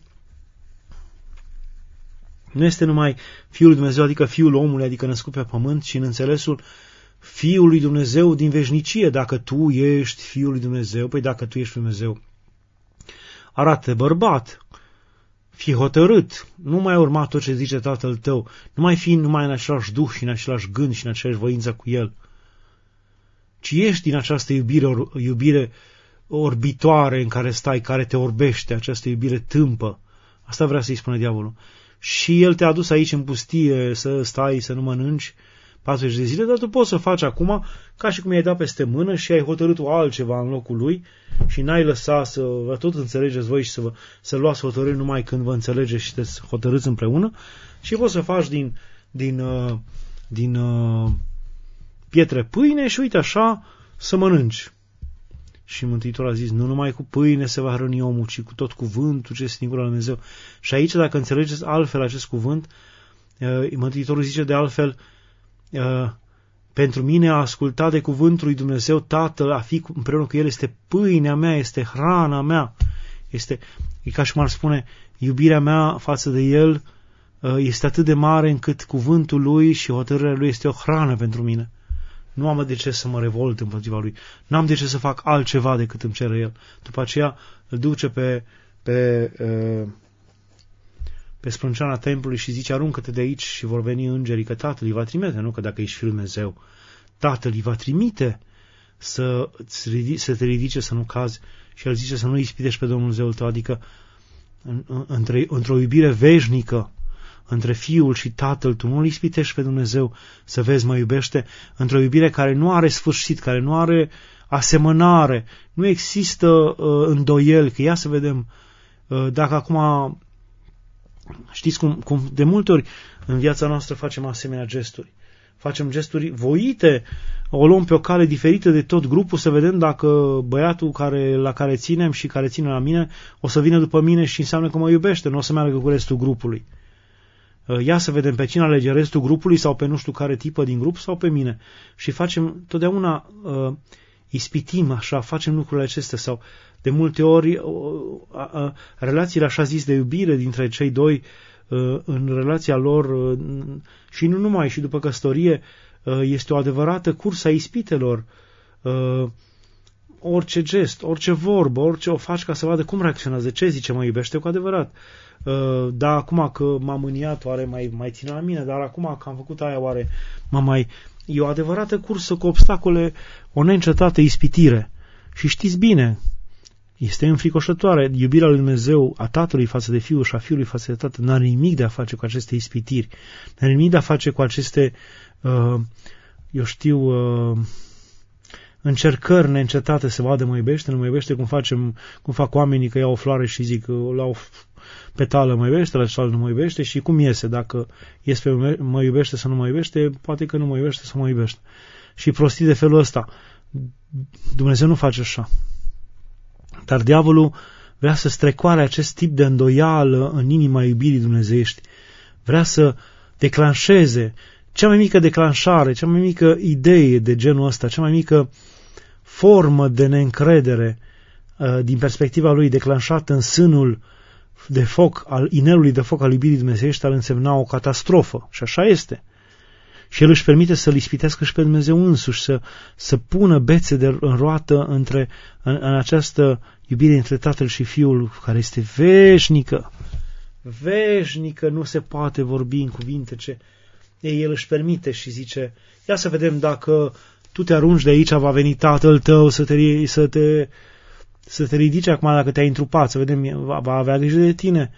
nu este numai Fiul lui Dumnezeu, adică Fiul omului, adică născut pe pământ, ci în înțelesul Fiul lui Dumnezeu din veșnicie, dacă tu ești Fiul lui Dumnezeu, păi dacă tu ești Dumnezeu, arată bărbat, fii hotărât, nu mai urma tot ce zice Tatăl tău, nu mai fi numai în același duh și în același gând și în aceeași voință cu El, ci ești din această iubire, or, iubire orbitoare în care stai, care te orbește, această iubire tâmpă. Asta vrea să-i spune diavolul. Și el te-a adus aici în pustie să stai, să nu mănânci patruzeci de zile, dar tu poți să faci acum ca și cum i-ai dat peste mână și ai hotărât o altceva în locul lui și n-ai lăsat să vă tot înțelegeți voi și să, vă, să luați hotărâri numai când vă înțelegeți și te hotărâți împreună și poți să faci din, din, uh, din uh, pietre pâine și uite așa să mănânci. Și Mântuitorul a zis, nu numai cu pâine se va hrăni omul, ci cu tot cuvântul ce este din gura lui Dumnezeu. Și aici, dacă înțelegeți altfel acest cuvânt, uh, Mântuitorul zice de altfel, Uh, pentru mine a asculta de cuvântul lui Dumnezeu Tatăl, a fi împreună cu El, este pâinea mea, este hrana mea, este, e ca și cum ar spune, iubirea mea față de El uh, este atât de mare încât cuvântul Lui și hotărârea Lui este o hrană pentru mine. Nu am de ce să mă revolt împotriva Lui, nu am de ce să fac altceva decât îmi cere El. După aceea îl duce pe pe uh, pe sprânceana templului și zice, aruncă-te de aici și vor veni îngerii, că Tatăl îi va trimite, nu că dacă ești Fiul Dumnezeu, Tatăl îi va trimite să, să te ridice, să nu cazi, și el zice să nu ispitești pe Domnul Dumnezeul tău, adică între, într-o iubire veșnică între Fiul și Tatăl, tu nu-L ispitești pe Dumnezeu să vezi mă iubește, într-o iubire care nu are sfârșit, care nu are asemănare, nu există uh, îndoieli, că ia să vedem uh, dacă acum știți cum, cum de multe ori în viața noastră facem asemenea gesturi. facem gesturi voite, o luăm pe o cale diferită de tot grupul, să vedem dacă băiatul care, la care ținem și care ține la mine o să vină după mine și înseamnă că mă iubește, nu o să meargă cu restul grupului. Ia să vedem pe cine alege, restul grupului sau pe nu știu care tipă din grup sau pe mine. Și facem totdeauna, uh, ispitim așa, facem lucrurile acestea sau de multe ori uh, uh, relațiile așa zis de iubire dintre cei doi uh, în relația lor uh, și nu numai, și după căsătorie uh, este o adevărată cursă a ispitelor. Uh, orice gest, orice vorbă, orice o faci ca să vadă cum reacționează, ce zice, mă iubește cu adevărat. Uh, da, acum că m-am mâniat, oare mai, mai ține la mine, dar acum că am făcut aia, oare mă mai... E o adevărată cursă cu obstacole, o neîncetată ispitire. Și știți bine, este înfricoșătoare. Iubirea lui Dumnezeu a Tatălui față de Fiul și a Fiului față de Tatăl nu are nimic de a face cu aceste ispitiri. Nu are nimic de a face cu aceste, uh, eu știu... Uh, încercări neîncetate să vadă mă iubește, nu mă iubește, cum facem, cum fac oamenii că iau o floare și zic la o petală mă iubește, la cealaltă nu mă iubește și cum iese, dacă iese pe mă iubește sau nu mă iubește, poate că nu mă iubește sau mă iubește. Și prostii de felul ăsta. Dumnezeu nu face așa. Dar diavolul vrea să strecoare acest tip de îndoială în inima iubirii dumnezeiești. Vrea să declanșeze cea mai mică declanșare, cea mai mică idee de genul ăsta, cea mai mică formă de neîncredere uh, din perspectiva lui declanșată în sânul de foc, al inelului de foc al iubirii dumnezeiești, ar însemna o catastrofă. Și așa este. Și el își permite să-l ispitească și pe Dumnezeu însuși, să, să pună bețe de în roată între, în, în această iubire între Tatăl și Fiul, care este veșnică. Veșnică, nu se poate vorbi în cuvinte ce... Ei, el își permite și zice, ia să vedem dacă tu te arunci de aici, va veni Tatăl tău să te, să te, să te ridice acum dacă te-ai întrupat, să vedem, va, va avea grijă de tine.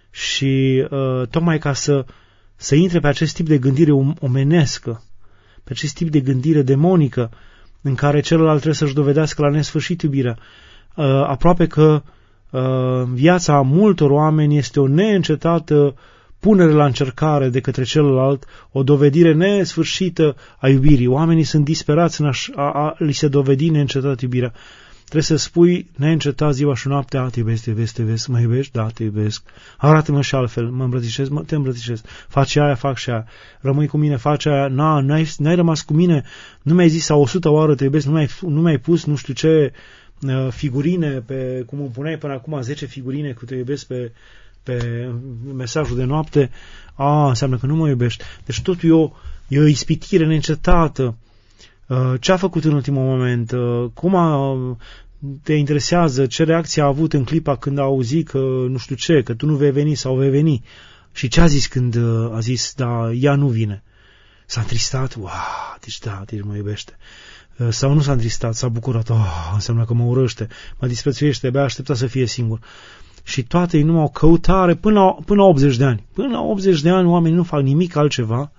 Și uh, tocmai ca să, să intre pe acest tip de gândire omenescă, pe acest tip de gândire demonică, în care celălalt trebuie să-și dovedească la nesfârșit iubirea. Uh, aproape că uh, viața multor oameni este o neîncetată punere la încercare de către celălalt, o dovedire nesfârșită a iubirii. Oamenii sunt disperați în a, a, a li se dovedi neîncetat iubirea. Trebuie să spui neîncetat ziua și noaptea, te iubesc, te iubesc, te iubesc, mă iubești? Da, te iubesc. Arată-mă și altfel, mă îmbrățișez, mă, te îmbrățișez. Faci aia, fac și aia. Rămâi cu mine, faci aia. Na, n-ai, n-ai rămas cu mine, nu mi-ai zis sau o sută oară te iubesc, nu mi-ai, nu mi-ai pus nu știu ce uh, figurine, pe, cum îmi puneai până acum zece figurine cu te iubesc pe pe mesajul de noapte, a, înseamnă că nu mă iubești. Deci totul e o, e o ispitire neîncetată. Ce a făcut în ultimul moment? Cum a, te interesează? Ce reacție a avut în clipa când a auzit că nu știu ce, că tu nu vei veni sau vei veni? Și ce a zis când a zis, da, ea nu vine? S-a întristat? Wow, deci da, deci mă iubește. Sau nu s-a întristat, s-a bucurat, oh, înseamnă că mă urăște, mă disprețuiește, abia aștepta să fie singur. Și toate e numai o căutare până la, până la optzeci de ani. Până la optzeci de ani oamenii nu fac nimic altceva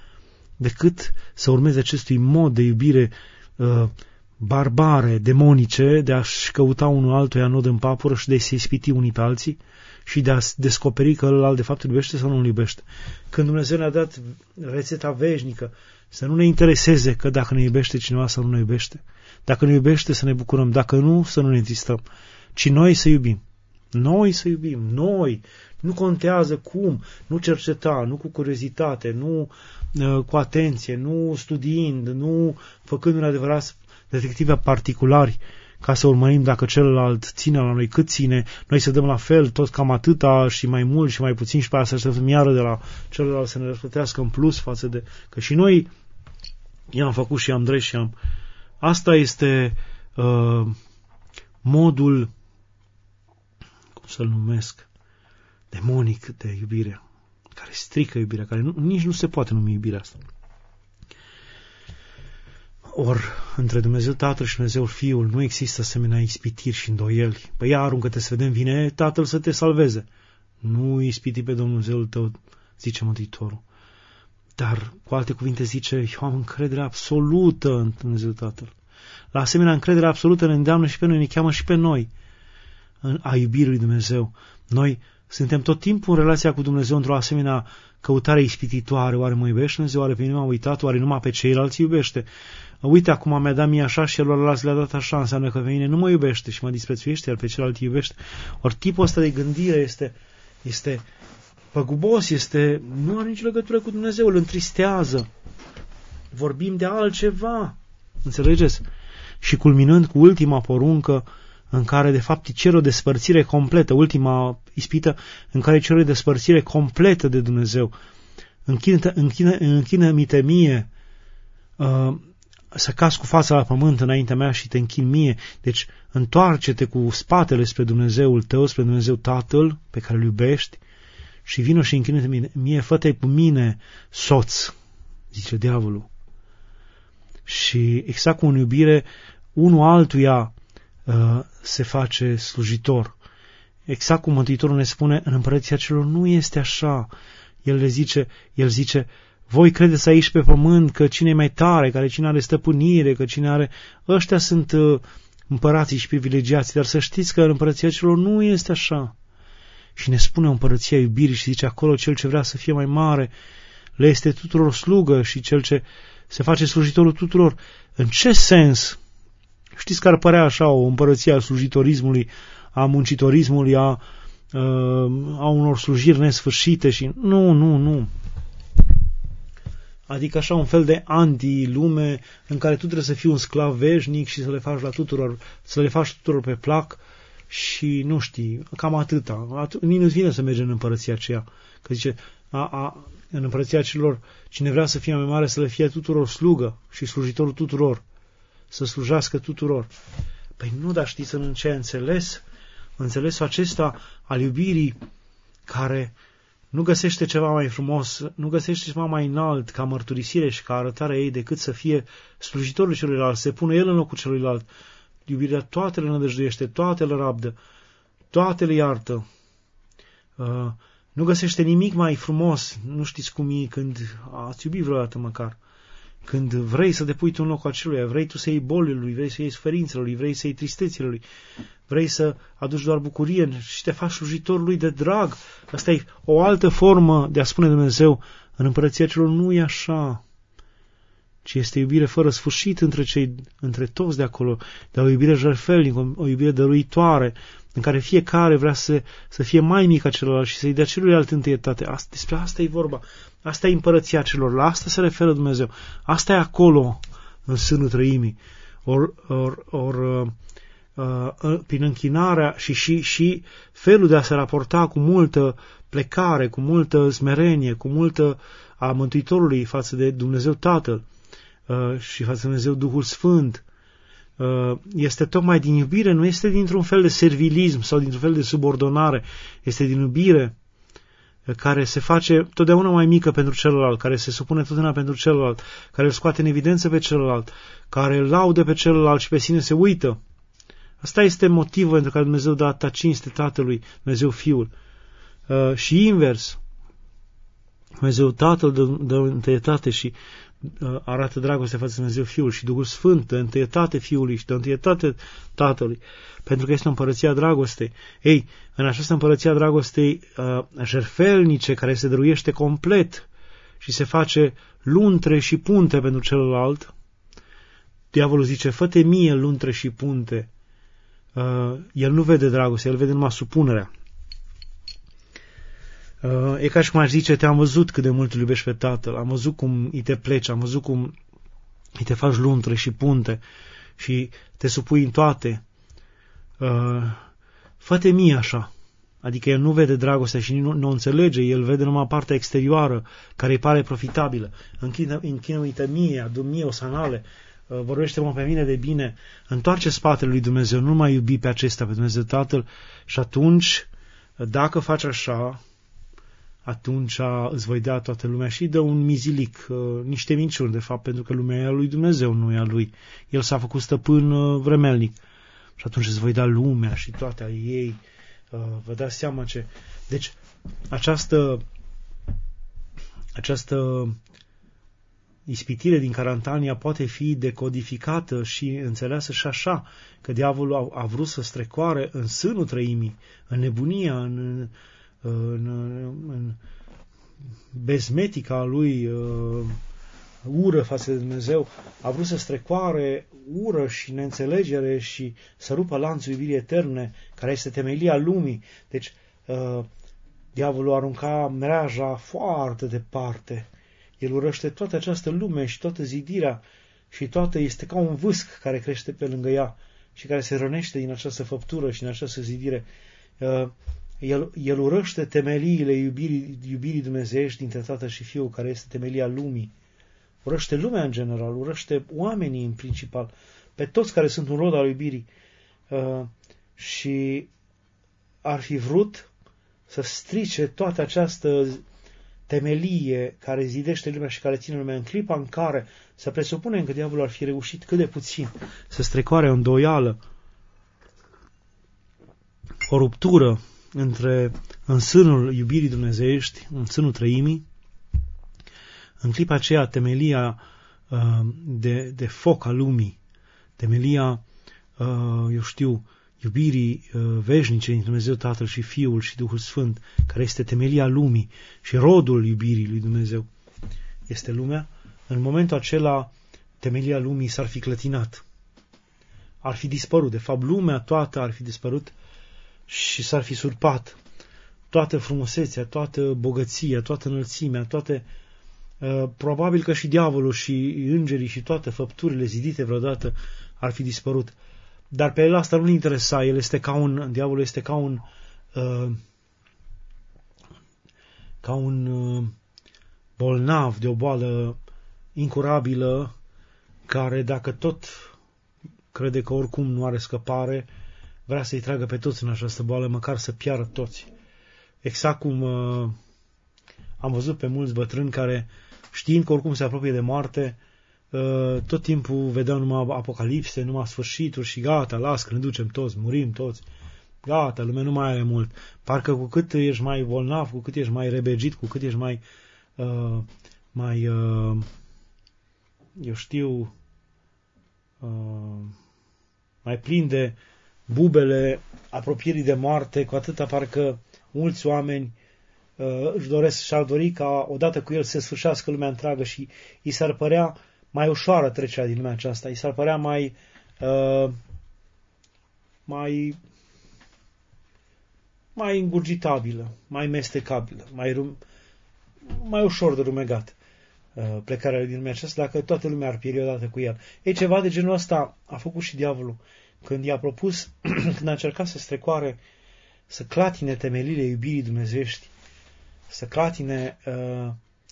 decât să urmeze acestui mod de iubire uh, barbare, demonice, de a-și căuta unul altuia nod în papură și de a se ispiti unii pe alții și de a descoperi că ălalt de fapt îl iubește sau nu îl iubește. Când Dumnezeu ne-a dat rețeta veșnică, să nu ne intereseze că dacă ne iubește cineva sau nu ne iubește. Dacă ne iubește să ne bucurăm, dacă nu să nu ne întristăm, ci noi să iubim. Noi să iubim, noi, nu contează cum, nu cerceta, nu cu curiozitate, nu uh, cu atenție, nu studiind, nu făcând un adevărat detective particulari ca să urmărim dacă celălalt ține la noi, cât ține, noi să dăm la fel, tot cam atâta și mai mult și mai puțin și pe asta să așteptăm iară de la celălalt să ne răsplătească în plus față de... Că și noi i-am făcut și am drept și am... Asta este uh, modul, să-l numesc, demonic de iubire, care strică iubirea, care nu, nici nu se poate numi iubirea asta. Ori, între Dumnezeu Tatăl și Dumnezeu Fiul nu există asemenea ispitiri și îndoieli. Păi ia, aruncă-te să vedem, vine Tatăl să te salveze. Nu ispiti pe Dumnezeul tău, zice Mântuitorul. Dar, cu alte cuvinte, zice, eu am încredere absolută în Dumnezeu Tatăl. La asemenea încredere absolută ne îndeamnă și pe noi, ne cheamă și pe noi a iubirii lui Dumnezeu. Noi Suntem tot timpul în relația cu Dumnezeu într-o asemenea căutare ispititoare. Oare mă iubește Dumnezeu? Oare pe mine m-a uitat? Oare numai pe ceilalți iubește? Uite, acum mi-a dat mie așa și celorlalți le-a dat așa, înseamnă că pe mine nu mă iubește și mă disprețuiește, iar pe celălalt iubește. Ori tipul ăsta de gândire este, este păgubos, este, nu are nicio legătură cu Dumnezeu, îl întristează. Vorbim de altceva. Înțelegeți? Și culminând cu ultima poruncă, în care de fapt cer o despărțire completă, ultima ispită în care cer o despărțire completă de Dumnezeu. Închină, închină, închină-mi-te mie, uh, să cazi cu fața la pământ înaintea mea și te închin mie. Deci întoarce-te cu spatele spre Dumnezeul tău, spre Dumnezeu Tatăl pe care îl iubești și vină și închină-te mie, mie fă-te cu mine soț, zice diavolul. Și exact cu în iubire, unul altuia uh, se face slujitor. Exact cum Mântuitorul ne spune, în împărăția celor nu este așa. El le zice, el zice, voi credeți aici pe pământ că cine e mai tare, care cine are stăpânire, că cine are... Ăștia sunt uh, împărații și privilegiații, dar să știți că în împărăția celor nu este așa. Și ne spune împărăția iubirii și zice acolo cel ce vrea să fie mai mare, le este tuturor slugă și cel ce se face slujitorul tuturor. În ce sens? Știți că ar părea așa o împărăție a slujitorismului, a muncitorismului, a, a unor slujiri nesfârșite și... Nu, nu, nu. Adică așa un fel de anti-lume în care tu trebuie să fii un sclav veșnic și să le faci la tuturor, să le faci tuturor pe plac și nu știi, cam atâta. Nici nu-ți vine să mergi în împărăția aceea. Că zice, a, a, în împărăția celor, cine vrea să fie mai mare, să le fie tuturor slugă și slujitorul tuturor. Să slujească tuturor. Păi nu, dar știți în ce înțeles? Înțelesul acesta al iubirii care nu găsește ceva mai frumos, nu găsește ceva mai înalt ca mărturisire și ca arătarea ei decât să fie slujitorul celuilalt, se pune el în locul celuilalt. Iubirea toate le nădăjduiește, toate le rabdă, toate le iartă. Uh, nu găsește nimic mai frumos, nu știți cum e când ați iubit vreodată măcar. Când vrei să depui tu în locul aceluia, vrei tu să iei bolile lui, vrei să iei suferințele lui, vrei să iei tristețile lui, vrei să aduci doar bucurie și te faci slujitor lui de drag. Asta e o altă formă de a spune Dumnezeu, în împărăția celor nu e așa, ci este iubire fără sfârșit între, cei, între toți de acolo, dar o iubire jertfelnică, o iubire dăruitoare, în care fiecare vrea să, să fie mai mic ca celălalt și să-i dea celuilalt întâietate. Asta, despre asta e vorba. Asta e împărăția celor. La asta se referă Dumnezeu. Asta e acolo, în sânul trăimii. Or, or, or, uh, uh, prin închinarea și, și, și felul de a se raporta cu multă plecare, cu multă smerenie, cu multă a Mântuitorului față de Dumnezeu Tatăl uh, și față de Dumnezeu Duhul Sfânt, este tocmai din iubire, nu este dintr-un fel de servilism sau dintr-un fel de subordonare, este din iubire care se face totdeauna mai mică pentru celălalt, care se supune totdeauna pentru celălalt, care îl scoate în evidență pe celălalt, care îl laudă pe celălalt și pe sine se uită. Asta este motivul pentru care Dumnezeu dă atâta cinste Tatălui, Dumnezeu Fiul. Și invers, Dumnezeu Tatăl dă, dă întâietate și arată dragoste față de Dumnezeu Fiul și Duhul Sfânt dă întâietate Fiului și dă întâietate Tatălui, pentru că este o împărăție a dragostei. Ei, în această împărăție a dragostei uh, jertfelnice, care se dăruiește complet și se face luntre și punte pentru celălalt, diavolul zice, fă-te mie luntre și punte. Uh, el nu vede dragoste, el vede numai supunerea. Uh, e ca și cum aș zice, te-am văzut cât de mult îl iubești pe Tatăl, am văzut cum îi te pleci, am văzut cum îi te faci luntre și punte și te supui în toate. Uh, fă-te mie așa. Adică el nu vede dragostea și nu, nu o înțelege, el vede numai partea exterioară care îi pare profitabilă. Închină-mi-te mie, adu-mi mie o sanale, uh, vorbește-mă pe mine de bine, întoarce spatele lui Dumnezeu, nu mai iubi pe acesta, pe Dumnezeu Tatăl, și atunci, dacă faci așa, atunci îți voi da toată lumea și dă un mizilic, uh, niște minciuni, de fapt, pentru că lumea e a lui Dumnezeu, nu e a lui. El s-a făcut stăpân uh, vremelnic. Și atunci îți voi da lumea și toate ale ei. Uh, vă dați seama ce... Deci, această această ispitire din Carantania poate fi decodificată și înțeleasă și așa, că diavolul a, a vrut să strecoare în sânul trăimii, în nebunia, în, în, în bezmetica lui ură față de Dumnezeu, a vrut să strecoare ură și neînțelegere și să rupă lanțul iubirii eterne, care este temelia lumii. Deci, diavolul arunca mreaja foarte departe. El urăște toată această lume și toată zidirea și toată este ca un vâsc care crește pe lângă ea și care se rănește din această făptură și din această zidire. El, el urăște temeliile iubirii, iubirii dumnezeiești dintre Tatăl și Fiul, care este temelia lumii. Urăște lumea în general, urăște oamenii în principal, pe toți care sunt un rod al iubirii. Și ar fi vrut să strice toată această temelie care zidește lumea și care ține lumea, în clipa în care să presupunem că diavolul ar fi reușit cât de puțin să strecoare o îndoială, o ruptură între, în sânul iubirii dumnezeiești, în sânul trăimii, în clipa aceea temelia uh, de, de foc al lumii, temelia, uh, eu știu, iubirii uh, veșnice dintre Dumnezeu Tatăl și Fiul și Duhul Sfânt, care este temelia lumii și rodul iubirii lui Dumnezeu, este lumea, în momentul acela temelia lumii s-ar fi clătinat. Ar fi dispărut. De fapt, lumea toată ar fi dispărut și s-ar fi surpat. Toată frumusețea, toată bogăția, toată înălțimea, toate... Uh, probabil că și diavolul și îngerii și toate făpturile zidite vreodată ar fi dispărut. Dar pe el asta nu-l interesa. El este ca un... Diavolul este ca un... Uh, ca un uh, bolnav de o boală incurabilă, care dacă tot crede că oricum nu are scăpare, vrea să-i tragă pe toți în această boală, măcar să piară toți. Exact cum uh, am văzut pe mulți bătrâni care, știind că oricum se apropie de moarte, uh, tot timpul vedeau numai apocalipse, numai sfârșituri și gata, las că ne ducem toți, murim toți. Gata, lumea nu mai are mult. Parcă cu cât ești mai bolnav, cu cât ești mai rebegit, cu cât ești mai, uh, mai uh, eu știu, uh, mai plin de bubele apropierii de moarte, cu atâta parcă mulți oameni uh, își doresc și-ar dori ca odată cu el să se sfârșească lumea întreagă și i s-ar părea mai ușoară trecerea din lumea aceasta, i s-ar părea mai uh, mai mai îngurgitabilă, mai mestecabilă, mai, rum, mai ușor de rumegat uh, plecarea din lumea aceasta, dacă toată lumea ar pieri odată cu el. E ceva de genul ăsta a făcut și diavolul când i-a propus, când a încercat să strecoare, să clatine temelile iubirii dumnezeiești, să clatine uh,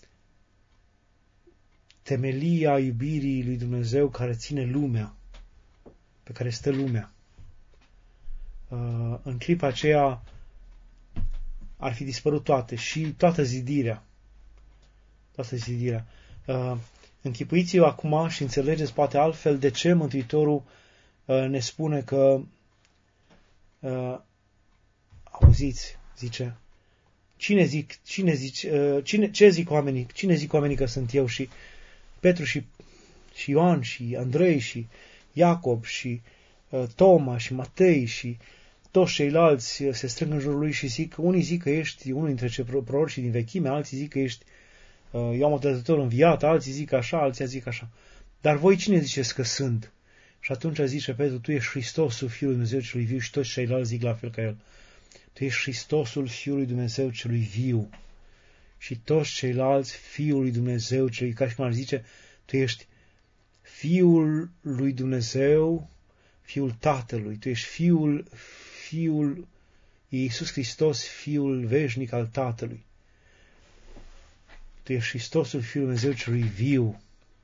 temelia iubirii lui Dumnezeu care ține lumea, pe care stă lumea. Uh, în clipa aceea ar fi dispărut toate și toată zidirea. Toată zidirea. Uh, închipuiți-vă acum și înțelegeți poate altfel de ce Mântuitorul uh, ne spune că uh, auziți, zice, cine zic, cine zic, uh, cine, ce zic oamenii, cine zic oamenii că sunt eu? Și Petru și, și Ioan și Andrei și Iacob și uh, Toma și Matei și toți ceilalți se strâng în jurul lui și zic, unii zic că ești unul dintre cei proroci din vechime, alții zic că ești uh, Ioan Botezătorul înviat, alții zic așa, alții zic așa. Dar voi cine ziceți că sunt? Și atunci zice Petru, tu ești Hristosul Fiul lui Dumnezeu celui viu, și toți ceilalți zic la fel ca el. Tu ești Hristosul Fiului Dumnezeu celui viu. Și toți ceilalți Fiul lui Dumnezeu celui, ca și cum ar zice, tu ești Fiul lui Dumnezeu, Fiul Tatălui, tu ești Fiul Fiul Iisus Hristos, Fiul veșnic al Tatălui. Tu ești Hristosul Fiul Dumnezeu celui viu.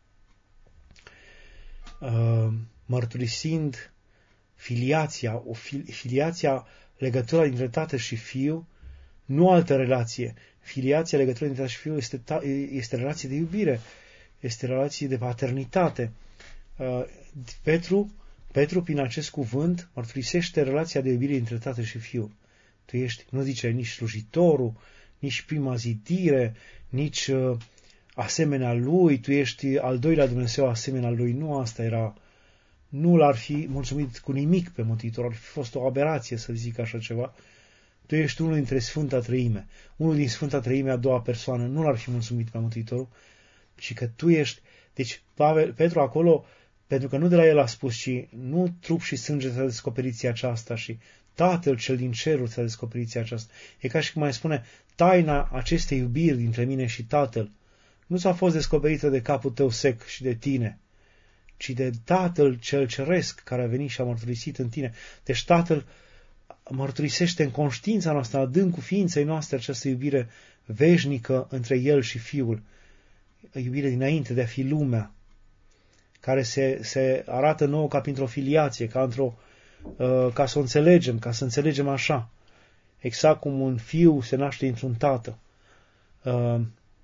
Uh, mărturisind filiația, o fil, filiația, legătura dintre Tată și Fiu, nu altă relație. Filiația, legătura dintre Tată și Fiu este, ta, este relație de iubire, este relație de paternitate. Uh, Petru Petru, prin acest cuvânt, mărturisește relația de iubire între Tată și Fiu. Tu ești, nu zice, nici slujitorul, nici prima zidire, nici uh, asemenea lui, tu ești al doilea Dumnezeu asemenea lui. Nu asta era, nu l-ar fi mulțumit cu nimic pe Mântuitor, ar fi fost o aberație să zic așa ceva. tu ești unul dintre Sfânta Treime, unul din Sfânta Treime a doua persoană, nu l-ar fi mulțumit pe Mântuitorul, și că tu ești, deci Pavel, Petru acolo, pentru că nu de la el a spus, ci nu trup și sânge ți-a descoperit ție aceasta și Tatăl cel din cerul ți-a descoperit ție aceasta. E ca și cum mai spune, taina acestei iubiri dintre mine și Tatăl nu ți-a fost descoperită de capul tău sec și de tine, ci de Tatăl cel ceresc care a venit și a mărturisit în tine. Deci Tatăl mărturisește în conștiința noastră, adâncul ființei noastre, această iubire veșnică între El și Fiul, iubire dinainte de a fi lumea, care se, se arată nouă ca printr-o filiație, ca, într-o, uh, ca să o înțelegem, ca să înțelegem așa, exact cum un fiu se naște dintr-un tată. Uh,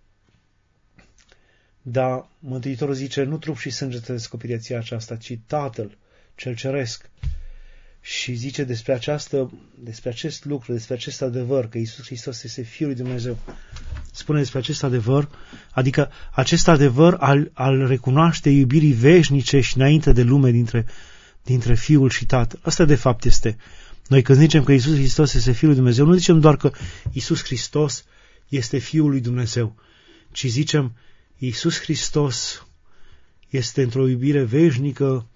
dar Mântuitorul zice, nu trup și sânge te descoperi ție aceasta, ci Tatăl cel ceresc. Și zice despre, această, despre acest lucru, despre acest adevăr, că Iisus Hristos este Fiul lui Dumnezeu. Spune despre acest adevăr, adică acest adevăr al, al recunoaște iubirii veșnice și înainte de lume dintre, dintre Fiul și Tatăl. Asta de fapt este. Noi când zicem că Iisus Hristos este Fiul lui Dumnezeu, nu zicem doar că Iisus Hristos este Fiul lui Dumnezeu, ci zicem Iisus Hristos este într-o iubire veșnică,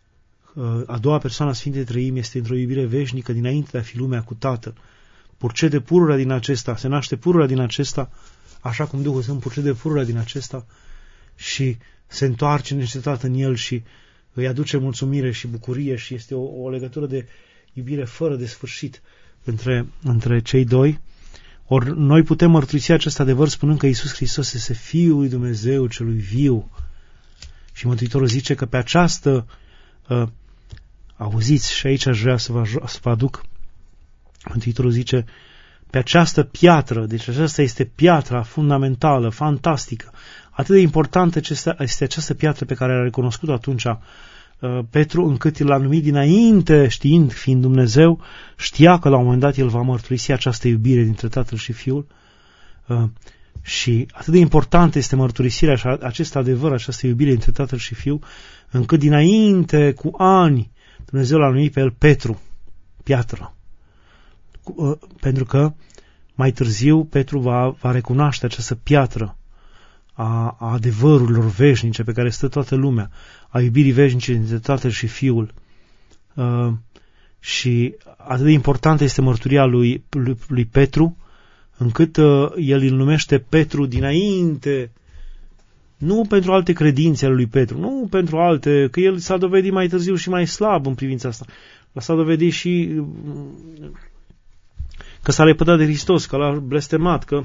a doua persoană a Sfintei Treimi este într-o iubire veșnică dinainte de a fi lumea cu Tatăl. Purcede pururea din acesta, se naște pururea din acesta, așa cum Duhul Sfânt purcede pururea din acesta și se întoarce neîncetat în el și îi aduce mulțumire și bucurie și este o, o legătură de iubire fără de sfârșit între, între cei doi. Ori noi putem mărturisi acest adevăr spunând că Iisus Hristos este Fiul lui Dumnezeu celui viu. Și Mântuitorul zice că pe această uh, auziți, și aici aș vrea să vă, să vă aduc, Mântuitorul zice, pe această piatră, deci aceasta este piatra fundamentală, fantastică, atât de importantă este această piatră pe care a recunoscut-o atunci uh, Petru, încât l-a numit dinainte, știind, fiind Dumnezeu, știa că la un moment dat el va mărturisi această iubire dintre Tatăl și Fiul uh, și atât de importantă este mărturisirea și acest adevăr, această iubire dintre Tatăl și Fiul, încât dinainte, cu ani, Dumnezeu l-a numit pe el Petru, piatră. Pentru că mai târziu Petru va, va recunoaște această piatră a, a adevărurilor veșnice pe care stă toată lumea, a iubirii veșnice dintre Tatăl și Fiul. Uh, și atât de importantă este mărturia lui, lui, lui Petru, încât uh, el îl numește Petru dinainte, nu pentru alte credințe ale lui Petru, nu pentru alte, că el s-a dovedit mai târziu și mai slab în privința asta. S-a dovedit și că s-a lepădat de Hristos, că l-a blestemat, că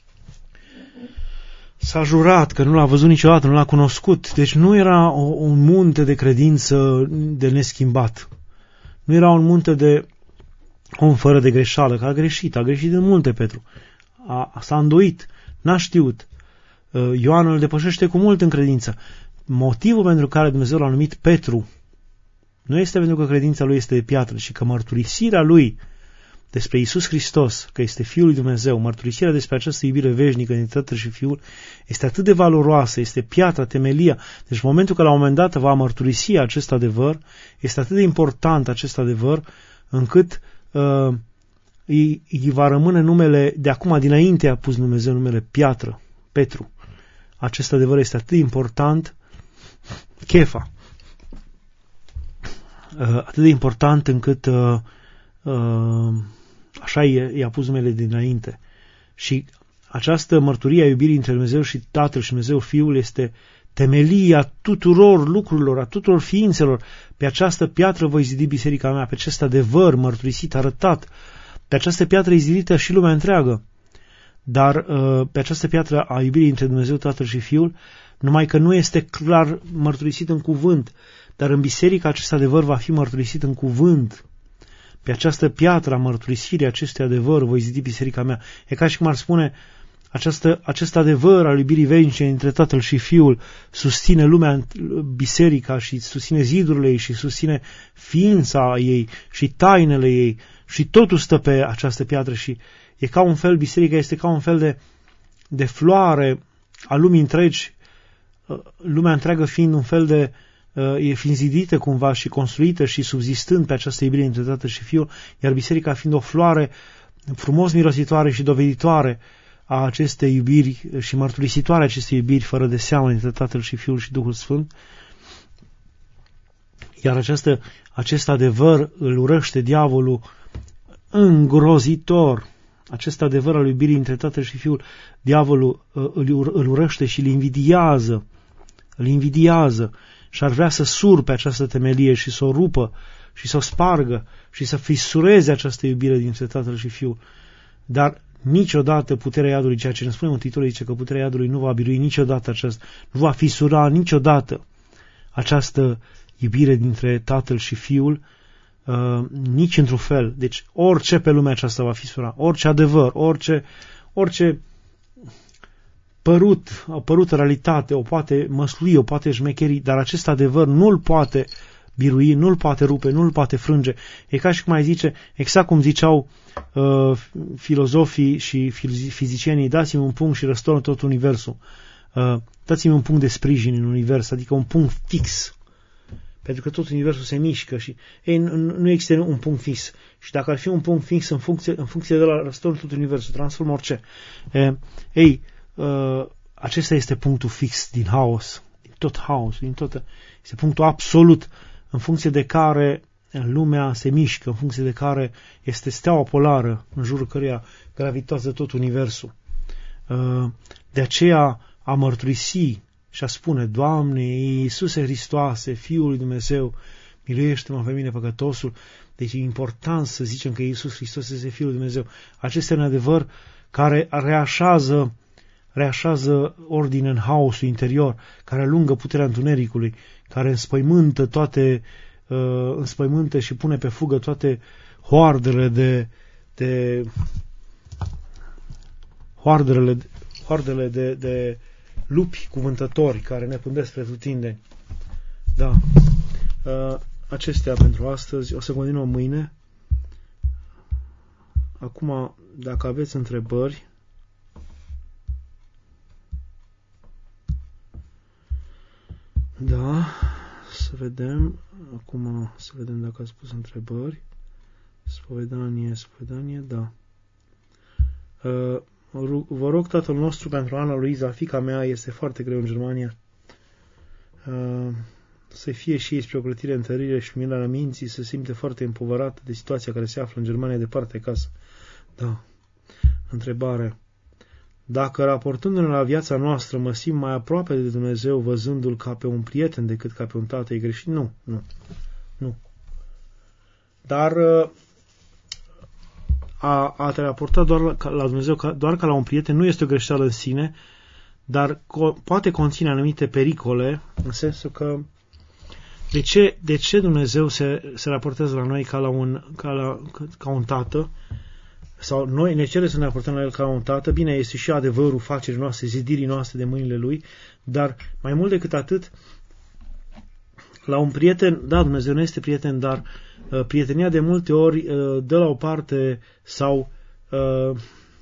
s-a jurat, că nu l-a văzut niciodată, nu l-a cunoscut. Deci nu era o, un munte de credință de neschimbat. Nu era un munte de om fără de greșeală, că a greșit, a greșit în multe Petru. A, s-a îndoit, n-a știut. Ioan îl depășește cu mult în credință. Motivul pentru care Dumnezeu l-a numit Petru nu este pentru că credința lui este de piatră, ci că mărturisirea lui despre Iisus Hristos, că este Fiul lui Dumnezeu, mărturisirea despre această iubire veșnică dintre Tatăl și Fiul, este atât de valoroasă, este piatra, temelia. Deci momentul că la un moment dat va mărturisi acest adevăr, este atât de important acest adevăr, încât uh, îi, îi va rămâne numele, de acum dinainte a pus Dumnezeu numele piatră, Petru. Acest adevăr este atât de important, Chefa, uh, atât de important încât uh, uh, așa i-a pus numele dinainte. Și această mărturie a iubirii între Dumnezeu și Tatăl și Dumnezeu Fiul este temelia tuturor lucrurilor, a tuturor ființelor. Pe această piatră voi zidi biserica mea, pe acest adevăr mărturisit, arătat. Pe această piatră e zidită și lumea întreagă. Dar pe această piatră a iubirii între Dumnezeu, Tatăl și Fiul, numai că nu este clar mărturisit în cuvânt, dar în biserică acest adevăr va fi mărturisit în cuvânt. Pe această piatră a mărturisirii acestui adevăr voi zidi biserica mea. E ca și cum ar spune, această, acest adevăr al iubirii veșnice între Tatăl și Fiul susține lumea, biserica, și susține zidurile ei și susține ființa ei și tainele ei și totul stă pe această piatră și e ca un fel, biserica este ca un fel de, de floare a lumii întregi, lumea întreagă fiind un fel de, e fiind zidită cumva și construită și subzistând pe această iubire între Tatăl și Fiul, iar biserica fiind o floare frumos mirositoare și doveditoare a acestei iubiri și mărturisitoare a acestei iubiri fără de seamă între Tatăl și Fiul și Duhul Sfânt. Iar această, acest adevăr îl urăște diavolul îngrozitor. Acest adevăr al iubirii între Tatăl și Fiul, diavolul îl, îl urăște și îl invidiază. Îl invidiază și ar vrea să surpe această temelie și să o rupă și să o spargă și să fisureze această iubire dintre Tatăl și Fiul. Dar niciodată puterea iadului, ceea ce ne spune Mântuitorul, zice că puterea iadului nu va birui niciodată această, nu va fisura niciodată această iubire dintre Tatăl și Fiul, uh, nici într-un fel. Deci orice pe lumea aceasta va fisura, orice adevăr, orice, orice părut, părută realitate, o poate măslui, o poate șmecheri, dar acest adevăr nu-l poate birui, nu-l poate rupe, nu-l poate frânge. E ca și cum ai zice, exact cum ziceau uh, filozofii și fizicienii, dați-mi un punct și răstornă tot universul. Uh, dați-mi un punct de sprijin în univers, adică un punct fix. Pentru că tot universul se mișcă și ei, nu, nu există un punct fix. Și dacă ar fi un punct fix în funcție, în funcție de la răstornă tot universul, transformă orice. Uh, ei, uh, acesta este punctul fix din haos, din tot haosul, din tot, este punctul absolut în funcție de care lumea se mișcă, în funcție de care este steaua polară în jurul căreia gravitează tot universul. De aceea a mărturisi și a spune, Doamne, Iisuse Hristoase, Fiul lui Dumnezeu, miluiește-mă pe mine păcătosul. Deci e important să zicem că Iisus Hristos este Fiul lui Dumnezeu. Acesta e un adevăr care reașează, reașează ordine în haosul interior, care alungă puterea întunericului, care înspăimântă toate, uh, înspăimântă și pune pe fugă toate hoardele de, de hoardele, hoardele de, de lupi cuvântători care ne pândesc pretutindeni. Da. Uh, acestea pentru astăzi. O să continuăm mâine. Acum, dacă aveți întrebări, da, să vedem, acum să vedem dacă ați pus întrebări. Spovedanie, spovedanie, da. Uh, vă rog, Tatăl nostru, pentru Ana Luiza, fiica mea, este foarte greu în Germania. Uh, să fie și ei spre ocrotire, întărire și luminarea minții, să se simte foarte împovărată de situația care se află în Germania, departe de casă. Da. Întrebare. Dacă raportându-ne la viața noastră mă simt mai aproape de Dumnezeu văzându-L ca pe un prieten decât ca pe un tată, e greșit? Nu, nu, nu. Dar a, a te raporta doar la, la Dumnezeu ca, doar ca la un prieten nu este o greșeală în sine, dar co- poate conține anumite pericole, în sensul că de ce, de ce Dumnezeu se, se raportează la noi ca la un, ca la, ca un tată, sau noi ne cere să ne raportăm la El ca un tată? Bine, este și adevărul facerii noastre, zidirii noastre de mâinile Lui, dar mai mult decât atât, la un prieten, da, Dumnezeu nu este prieten, dar uh, prietenia de multe ori uh, dă la o parte sau uh,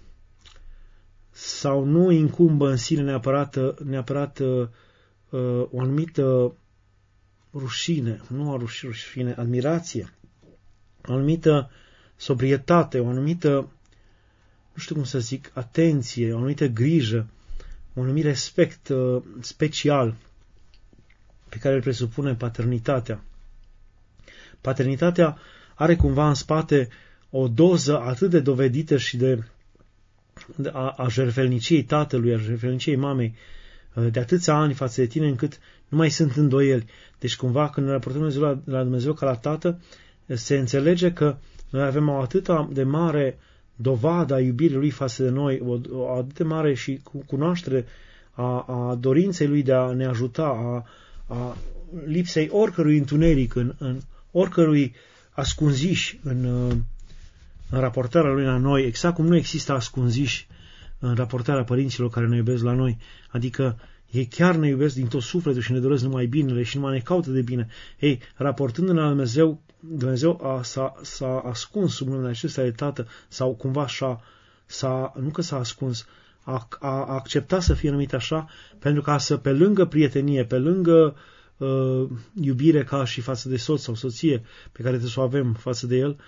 sau nu incumbă în sine neapărat, neapărat uh, o anumită rușine, nu o rușine, admirație, o anumită sobrietate, o anumită, nu știu cum să zic, atenție, o anumită grijă, un anumit respect uh, special pe care îl presupune paternitatea. Paternitatea are cumva în spate o doză atât de dovedită și de, de a, a jertfelniciei tatălui, a jertfelniciei mamei, uh, de atâția ani față de tine, încât nu mai sunt îndoieli. Deci cumva când ne raportăm Dumnezeu la, la Dumnezeu ca la tată, se înțelege că noi avem o atât de mare dovadă a iubirii Lui față de noi, o, o atât de mare și cunoaștere a, a dorinței Lui de a ne ajuta, a, a lipsei oricărui întuneric, în, în oricărui ascunziș în, în raportarea Lui la noi, exact cum nu există ascunziși în raportarea părinților care ne iubesc la noi, adică ei chiar ne iubesc din tot sufletul și ne doresc numai binele și numai ne caută de bine. Ei, raportându-ne la Dumnezeu, Dumnezeu a, s-a, s-a ascuns sub numele acesta de Tată, sau cumva și-a, s-a, nu că s-a ascuns, a, a acceptat să fie numit așa, pentru ca să, pe lângă prietenie, pe lângă uh, iubire ca și față de soț sau soție, pe care trebuie să o avem față de el,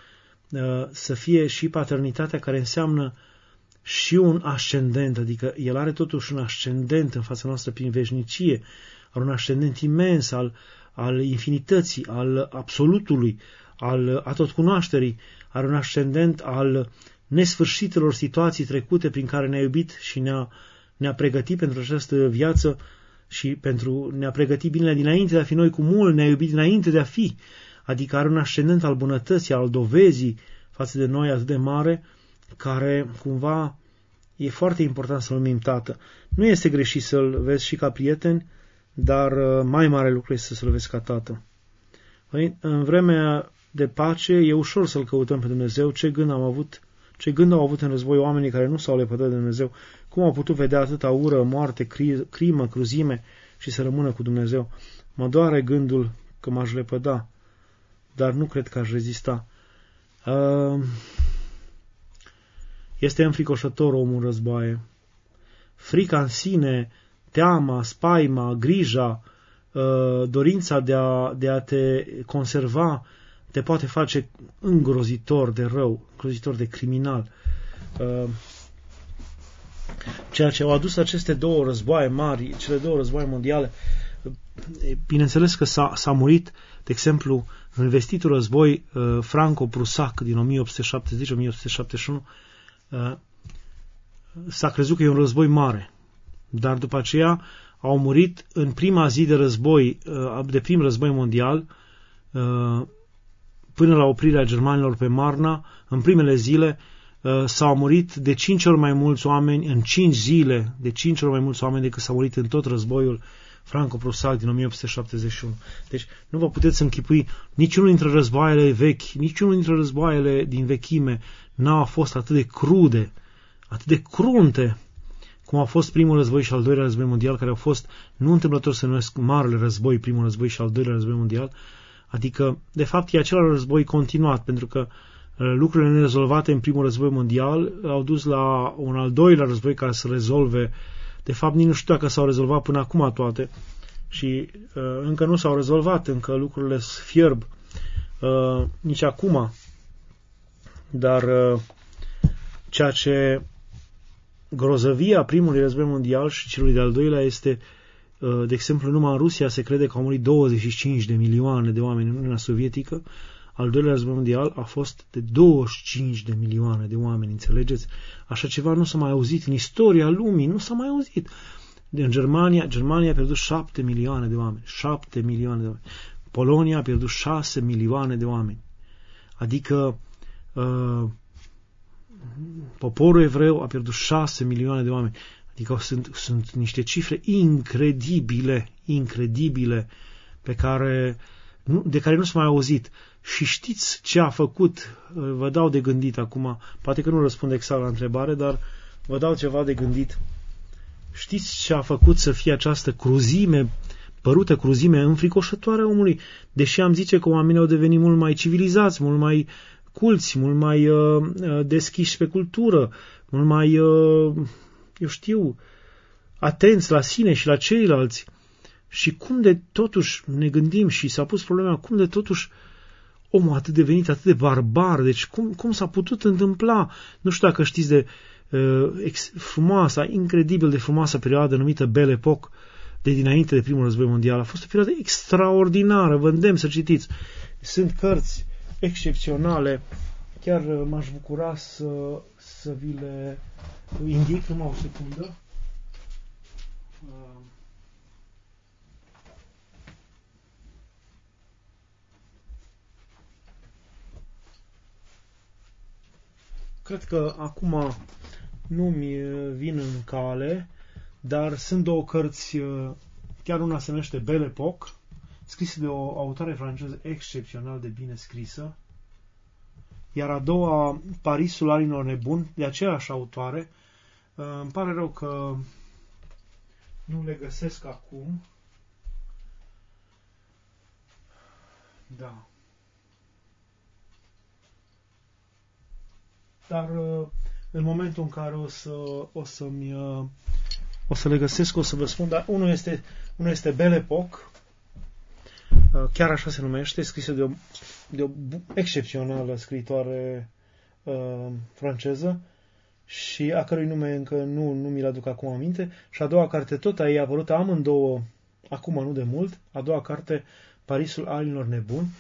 să fie și paternitatea care înseamnă și un ascendent, adică el are totuși un ascendent în fața noastră prin veșnicie, are un ascendent imens al, al infinității, al absolutului, al atotcunoașterii, are un ascendent al nesfârșitelor situații trecute prin care ne-a iubit și ne-a, ne-a pregătit pentru această viață și pentru ne-a pregătit binele dinainte de a fi noi cu mult, ne-a iubit dinainte de a fi, adică are un ascendent al bunătății, al dovezii față de noi atât de mare, care cumva e foarte important să-l numim tată. Nu este greșit să-l vezi și ca prieten, dar mai mare lucru este să-l vezi ca tată. În vremea de pace e ușor să-l căutăm pe Dumnezeu. Ce gând am avut, ce gând au avut în război oamenii care nu s-au lepădat de Dumnezeu? Cum au putut vedea atâta ură, moarte, cri, crimă, cruzime și să rămână cu Dumnezeu? Mă doare gândul că m-aș lepăda, dar nu cred că aș rezista. Este înfricoșător omul în războaie. Frica în sine, teama, spaima, grija, dorința de a, de a te conserva te poate face îngrozitor de rău, îngrozitor de criminal. Ceea ce au adus aceste două războaie mari, cele două războaie mondiale, bineînțeles că s-a, s-a murit, de exemplu, în vestitul război franco-prusac din o mie opt sute șaptezeci - o mie opt sute șaptezeci și unu, s-a crezut că e un război mare, dar după aceea au murit în prima zi de război, de prim război mondial, până la oprirea germanilor pe Marna, în primele zile s-au murit de cinci ori mai mulți oameni, în cinci zile, de cinci ori mai mulți oameni decât s-au murit în tot războiul franco-prusac din o mie opt sute șaptezeci și unu. Deci nu vă puteți închipui, niciunul dintre războaiele vechi, niciunul dintre războaiele din vechime n-au fost atât de crude, atât de crunte, cum a fost primul război și al doilea război mondial, care au fost, nu întâmplător să numesc marele război, primul război și al doilea război mondial, adică, de fapt, e același război continuat, pentru că lucrurile nerezolvate în primul război mondial au dus la un al doilea război care să rezolve. De fapt, nici nu știu dacă s-au rezolvat până acum toate și uh, încă nu s-au rezolvat, încă lucrurile fierb uh, nici acum. Dar uh, ceea ce grozăvia primului război mondial și celui de-al doilea este, uh, de exemplu, numai în Rusia se crede că au murit douăzeci și cinci de milioane de oameni în Uniunea Sovietică. Al doilea război mondial a fost de douăzeci și cinci de milioane de oameni, înțelegeți? Așa ceva nu s-a mai auzit în istoria lumii, nu s-a mai auzit. În Germania, Germania a pierdut șapte milioane de oameni, șapte milioane de oameni. Polonia a pierdut șase milioane de oameni. Adică uh, poporul evreu a pierdut șase milioane de oameni. Adică sunt, sunt niște cifre incredibile, incredibile, pe care, de care nu s-a mai auzit. Și știți ce a făcut? Vă dau de gândit acum, poate că nu răspund exact la întrebare, dar vă dau ceva de gândit. Știți ce a făcut să fie această cruzime, părută cruzime înfricoșătoare a omului? Deși am zice că oamenii au devenit mult mai civilizați, mult mai culți, mult mai uh, deschiși pe cultură, mult mai, uh, eu știu, atenți la sine și la ceilalți. Și cum de totuși ne gândim și s-a pus problema, cum de totuși omul a devenit atât de barbar, deci cum, cum s-a putut întâmpla? Nu știu dacă știți de uh, ex, frumoasa, incredibil de frumoasă perioadă numită Belle Époque, de dinainte de primul război mondial. A fost o perioadă extraordinară, vă îndemn să citiți. Sunt cărți excepționale, chiar uh, m-aș bucura să, să vi le indic, numai o secundă. Uh, Cred că acum nu-mi vin în cale, dar sunt două cărți, chiar una se numește Belle Époque, scrisă de o autoare franceză excepțional de bine scrisă, iar a doua, Parisul anilor nebuni, de aceeași autoare. Îmi pare rău că nu le găsesc acum. Da. Dar în momentul în care o să o să-mi o să le găsesc, o să vă spun, dar unul este, unul este Belle Époque, chiar așa se numește, scrisă de o, de o excepțională scriitoare uh, franceză și a cărui nume încă nu, nu mi-l aduc acum aminte. Și a doua carte tot a ei apărută amândouă, acum nu de mult, a doua carte, Parisul Arilor Nebuni,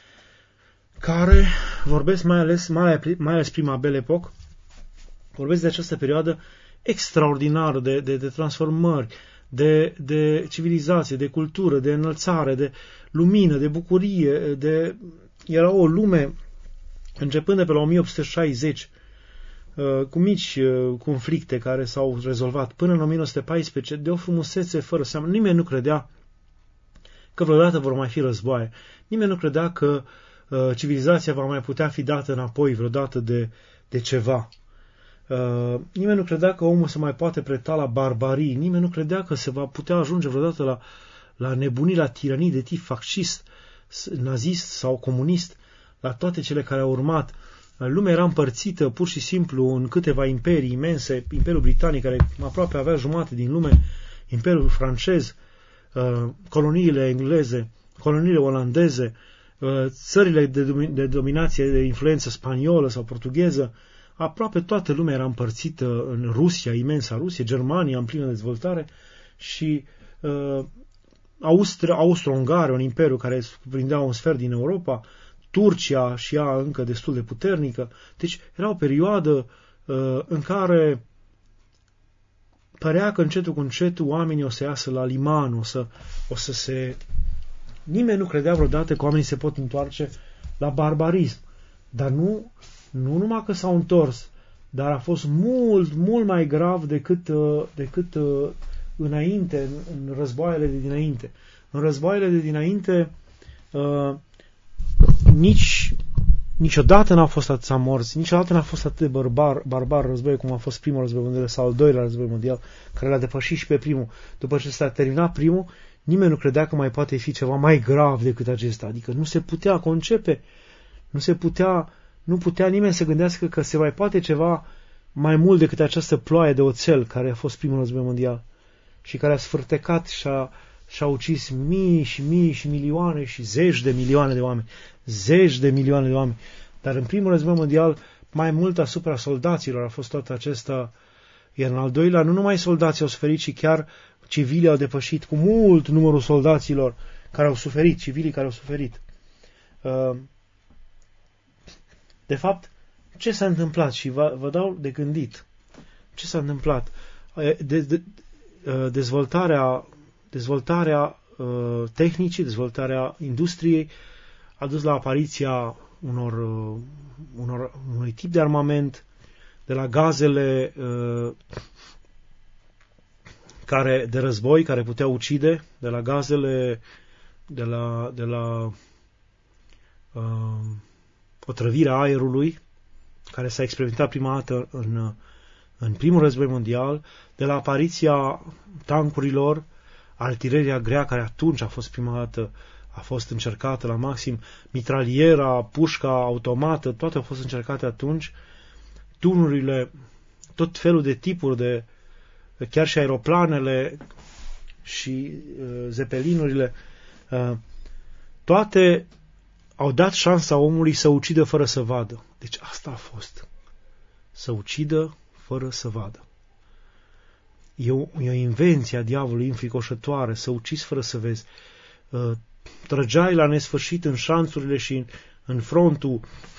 care vorbesc mai ales, mai, mai ales prima Belle Époque, vorbesc de această perioadă extraordinară de, de, de transformări, de, de civilizație, de cultură, de înălțare, de lumină, de bucurie, de... Era o lume, începând de pe la o mie opt sute șaizeci, cu mici conflicte care s-au rezolvat până în o mie nouă sute paisprezece, de o frumusețe fără seamă. Nimeni nu credea că vreodată vor mai fi războaie. Nimeni nu credea că uh, civilizația va mai putea fi dată înapoi vreodată de, de ceva. Uh, nimeni nu credea că omul se mai poate preta la barbarii. Nimeni nu credea că se va putea ajunge vreodată la, la nebunii, la tiranii de tip fascist, nazist sau comunist, la toate cele care au urmat. Lumea era împărțită pur și simplu în câteva imperii imense, Imperiul Britanic, care aproape avea jumate din lume, Imperiul francez, coloniile engleze, coloniile olandeze, țările de, de dominație, de influență spaniolă sau portugheză. Aproape toată lumea era împărțită în Rusia, imensa Rusie, Germania în plină dezvoltare și uh, Austro-Ungaria, un imperiu care cuprindea un sfert din Europa, Turcia și ea încă destul de puternică. Deci era o perioadă uh, în care părea că încetul cu încetul oamenii o să iasă la liman, o să, o să se... Nimeni nu credea vreodată că oamenii se pot întoarce la barbarism. Dar nu, nu numai că s-au întors, dar a fost mult, mult mai grav decât, uh, decât uh, înainte, în, în războaiele de dinainte. În războaiele de dinainte uh, nici, niciodată n-au fost atâția morți, niciodată n-a fost atât de barbar, barbar război cum a fost primul război mondial sau al doilea război mondial, care l-a depășit și pe primul. După ce s-a terminat primul, nimeni nu credea că mai poate fi ceva mai grav decât acesta. Adică nu se putea concepe, nu se putea, nu putea nimeni să gândească că se mai poate ceva mai mult decât această ploaie de oțel care a fost primul război mondial și care a sfârtecat și a, și-a ucis mii și mii și milioane și zeci de milioane de oameni. Zeci de milioane de oameni. Dar în primul război mondial, mai mult asupra soldaților a fost tot acesta. Iar în al doilea, nu numai soldații au suferit, ci chiar civilii au depășit cu mult numărul soldaților care au suferit, civilii care au suferit. De fapt, ce s-a întâmplat? Și vă, vă dau de gândit. Ce s-a întâmplat? De, de, dezvoltarea, dezvoltarea tehnicii, dezvoltarea industriei a dus la apariția unor, unor, unui tip de armament, de la gazele uh, care, de război care puteau ucide, de la gazele, de la, de la uh, otrăvirea aerului, care s-a experimentat prima dată în, în primul război mondial, de la apariția tancurilor, artileria grea, care atunci a fost prima dată a fost încercată la maxim, mitraliera, pușca automată, toate au fost încercate atunci, tunurile, tot felul de tipuri de, chiar și aeroplanele și uh, zepelinurile, uh, toate au dat șansa omului să ucidă fără să vadă. Deci asta a fost. Să ucidă fără să vadă. E o, e o invenție a diavolului înfricoșătoare, să ucizi fără să vezi. Uh, trăgeai la nesfârșit în șanțurile și în, în frontul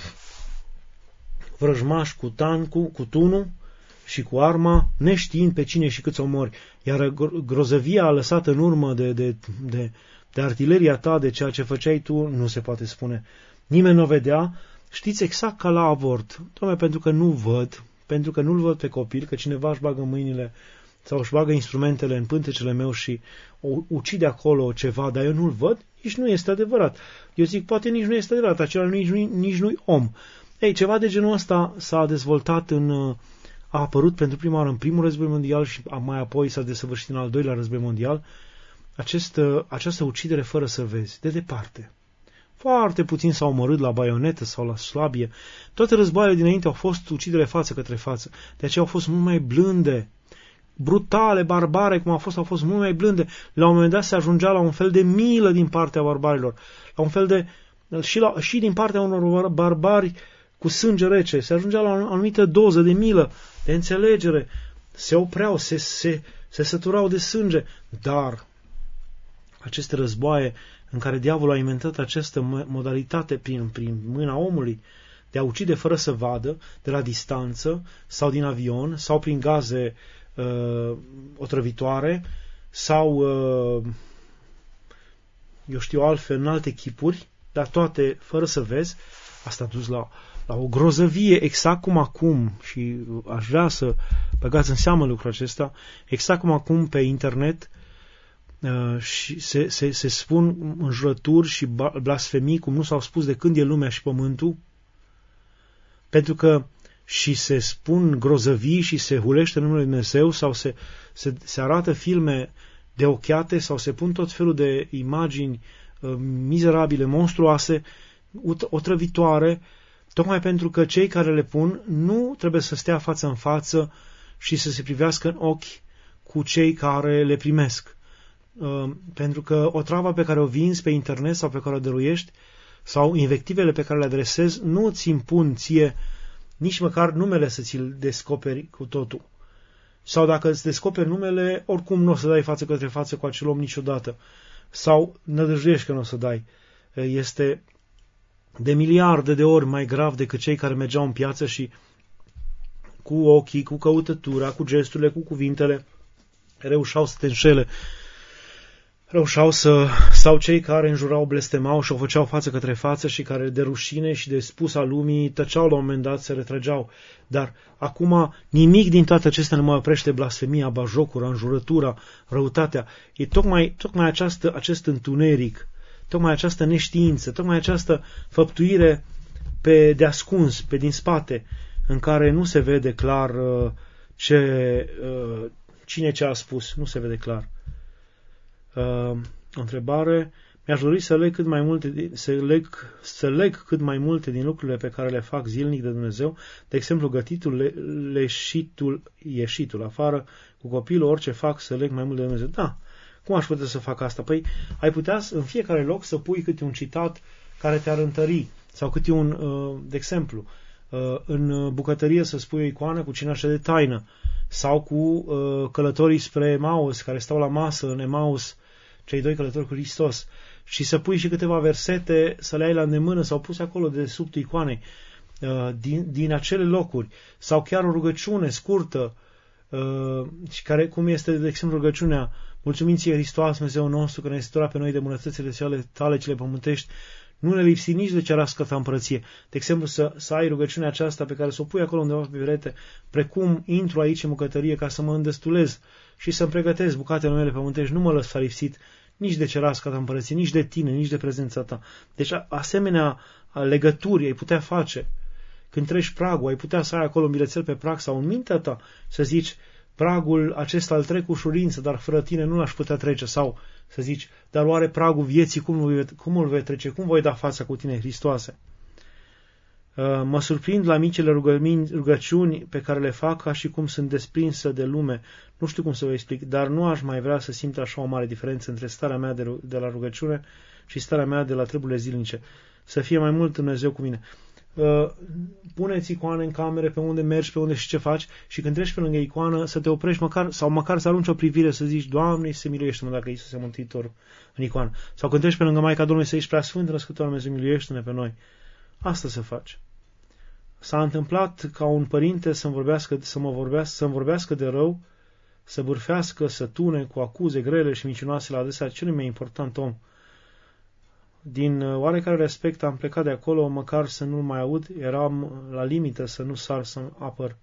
vrăjmaș cu tancul, cu tunul și cu arma, neștiind pe cine și câți omori. Iar grozăvia lăsată în urmă de, de, de, de artileria ta, de ceea ce făceai tu, nu se poate spune. Nimeni nu o vedea. Știți, exact ca la avort. Doamne, pentru că nu văd, pentru că nu-l văd pe copil, că cineva își bagă mâinile sau își bagă instrumentele în pântecele meu și o ucide acolo ceva, dar eu nu-l văd, nici nu este adevărat. Eu zic, poate nici nu este adevărat, acela nici, nici nu-i om. Ei, ceva de genul ăsta s-a dezvoltat în... a apărut pentru prima oară în primul război mondial și mai apoi s-a desăvârșit în al doilea război mondial, acest, această ucidere fără să vezi, de departe. Foarte puțin s-au omorât la baionetă sau la sabie. Toate războaiele dinainte au fost ucidere față către față. De aceea au fost mult mai blânde. brutale, barbare, cum au fost, au fost mult mai blânde. La un moment dat se ajungea la un fel de milă din partea barbarilor, la un fel de, și, la, și din partea unor barbari cu sânge rece, se ajungea la o anumită doză de milă, de înțelegere, se opreau, se, se, se săturau de sânge, dar aceste războaie în care diavolul a inventat această modalitate prin, prin mâna omului de a ucide fără să vadă, de la distanță, sau din avion, sau prin gaze uh, otrăvitoare, sau, uh, eu știu, altfel, în alte chipuri, dar toate fără să vezi, asta a dus la, la o grozăvie, exact cum acum, și aș vrea să băgați în seamă lucrul acesta, exact cum acum pe internet uh, și se, se, se spun înjurături și blasfemii cum nu s-au spus de când e lumea și pământul, pentru că și se spun grozăvii și se hulește numele Lui Dumnezeu sau se, se, se arată filme de ochiate sau se pun tot felul de imagini uh, mizerabile, monstruoase, otrăvitoare, tocmai pentru că cei care le pun nu trebuie să stea față în față și să se privească în ochi cu cei care le primesc. Uh, pentru că otrava pe care o vinzi pe internet sau pe care o dăruiești sau invectivele pe care le adresezi nu ți impun ție nici măcar numele să ți-l descoperi cu totul. Sau dacă îți descoperi numele, oricum nu o să dai față către față cu acel om niciodată. Sau nădăjduiești că nu o să dai. Este de miliarde de ori mai grav decât cei care mergeau în piață și cu ochii, cu căutătura, cu gesturile, cu cuvintele, reușeau să te înșele. Reușeau să, sau cei care înjurau, blestemau și o făceau față către față și care de rușine și de spus a lumii tăceau la un moment dat, se retrăgeau. Dar acum nimic din toate acestea nu mai oprește blasfemia, bajocura, înjurătura, răutatea. E tocmai, tocmai această, acest întuneric, tocmai această neștiință, tocmai această făptuire pe de ascuns, pe din spate, în care nu se vede clar uh, ce, uh, cine ce a spus, nu se vede clar. Uh, o întrebare. Mi-aș dori să leg cât mai multe, să leg, să leg cât mai multe din lucrurile pe care le fac zilnic de Dumnezeu, de exemplu gătitul, le, leșitul, ieșitul afară, cu copilul, orice fac, să leg mai mult de Dumnezeu. Da, cum aș putea să fac asta? Păi ai putea în fiecare loc să pui câte un citat care te-ar întări, sau câte un, uh, de exemplu, uh, în bucătărie să spui o icoană cu cinașă de taină, sau cu uh, călătorii spre Emaus, care stau la masă în Emaus, cei doi călători cu Hristos, și să pui și câteva versete, să le ai la îndemână sau puse acolo de sub icoanei, uh, din, din acele locuri, sau chiar o rugăciune scurtă, uh, și care, cum este, de exemplu, rugăciunea: mulțumim ție, Hristos, Dumnezeu nostru, că ne-ai săturat pe noi de bunătățile sale tale cele pământești, nu ne lipsi nici de cerească ta împărăție. De exemplu, să, să ai rugăciunea aceasta pe care să o pui acolo undeva pe perete, precum intru aici în bucătărie ca să mă îndestulez și să-mi pregătesc bucatele mele pământești, nu mă lăsa lipsit nici de cerească ta împărăție, nici de tine, nici de prezența ta. Deci asemenea legături ai putea face. Când treci pragul, ai putea să ai acolo un bilețel pe prag sau în mintea ta să zici: pragul acesta îl trec cu ușurință, dar fără tine nu l-aș putea trece. Sau să zici: dar oare pragul vieții cum, cum îl vei trece? Cum voi da fața cu tine, Hristoase? Mă surprind la micile rugăciuni pe care le fac, ca și cum sunt desprinsă de lume. Nu știu cum să vă explic, dar nu aș mai vrea să simt așa o mare diferență între starea mea de, de la rugăciune și starea mea de la treburile zilnice. Să fie mai mult Dumnezeu cu mine. Uh, puneți icoane în camere, pe unde mergi, pe unde și ce faci, și când treci pe lângă icoană să te oprești măcar, sau măcar să arunci o privire, să zici: Doamne, să miluiește-mă dacă Iisus e Mântuitor în icoană. Sau când treci pe lângă Maica Domnului să zici: Prea Sfânt Născător, Dumnezeu, miluiește-ne pe noi. Asta se face. S-a întâmplat ca un părinte să-mi vorbească, să mă vorbească, să-mi vorbească de rău, să bârfească, să tune cu acuze grele și mincinoase la adresa celui mai important om. Din oarecare respect am plecat de acolo, măcar să nu-l mai aud, eram la limită să nu sar să-mi apăr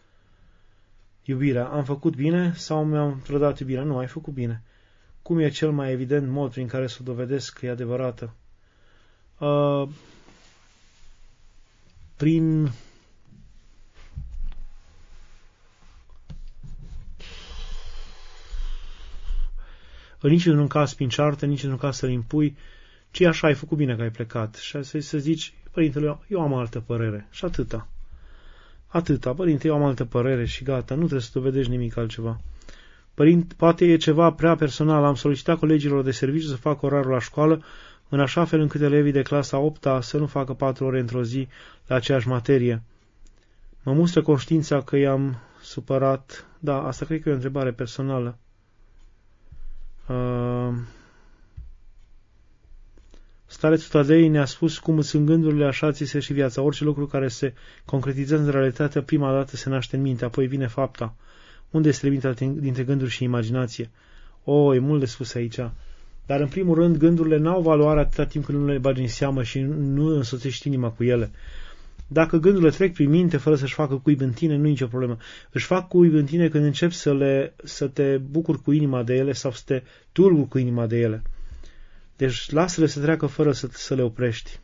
iubirea. Am făcut bine sau mi-am trădat iubirea? Nu, ai făcut bine. Cum e cel mai evident mod prin care să o dovedesc că e adevărată? Uh, prin în niciun caz prin ceartă, nici în caz să-l impui, ci așa, ai făcut bine că ai plecat. Și să, să zici: părintele, eu am altă părere. Și atâta. Atâta. Părinte, eu am altă părere și gata. Nu trebuie să dovedești nimic altceva. Părinte, poate e ceva prea personal. Am solicitat colegilor de serviciu să facă orarul la școală, în așa fel încât elevii de clasa a opta să nu facă patru ore într-o zi la aceeași materie. Mă mustră conștiința că i-am supărat. Da, asta cred că e o întrebare personală. Uh... Starețul Tadei ne-a spus cum sunt gândurile, așa ți se și viața. Orice lucru care se concretizează în realitate, prima dată se naște în minte, apoi vine fapta. Unde este limita dintre gânduri și imaginație? O, e mult de spus aici. Dar, în primul rând, gândurile n-au valoare atâta timp când nu le bagi în seamă și nu însoțești inima cu ele. Dacă gândurile trec prin minte fără să-și facă cuib în tine, nu e nicio problemă. Își fac cuib în tine când începi să, le, să te bucuri cu inima de ele sau să te tulburi cu inima de ele. Deci lasă-le să treacă fără să, să le oprești.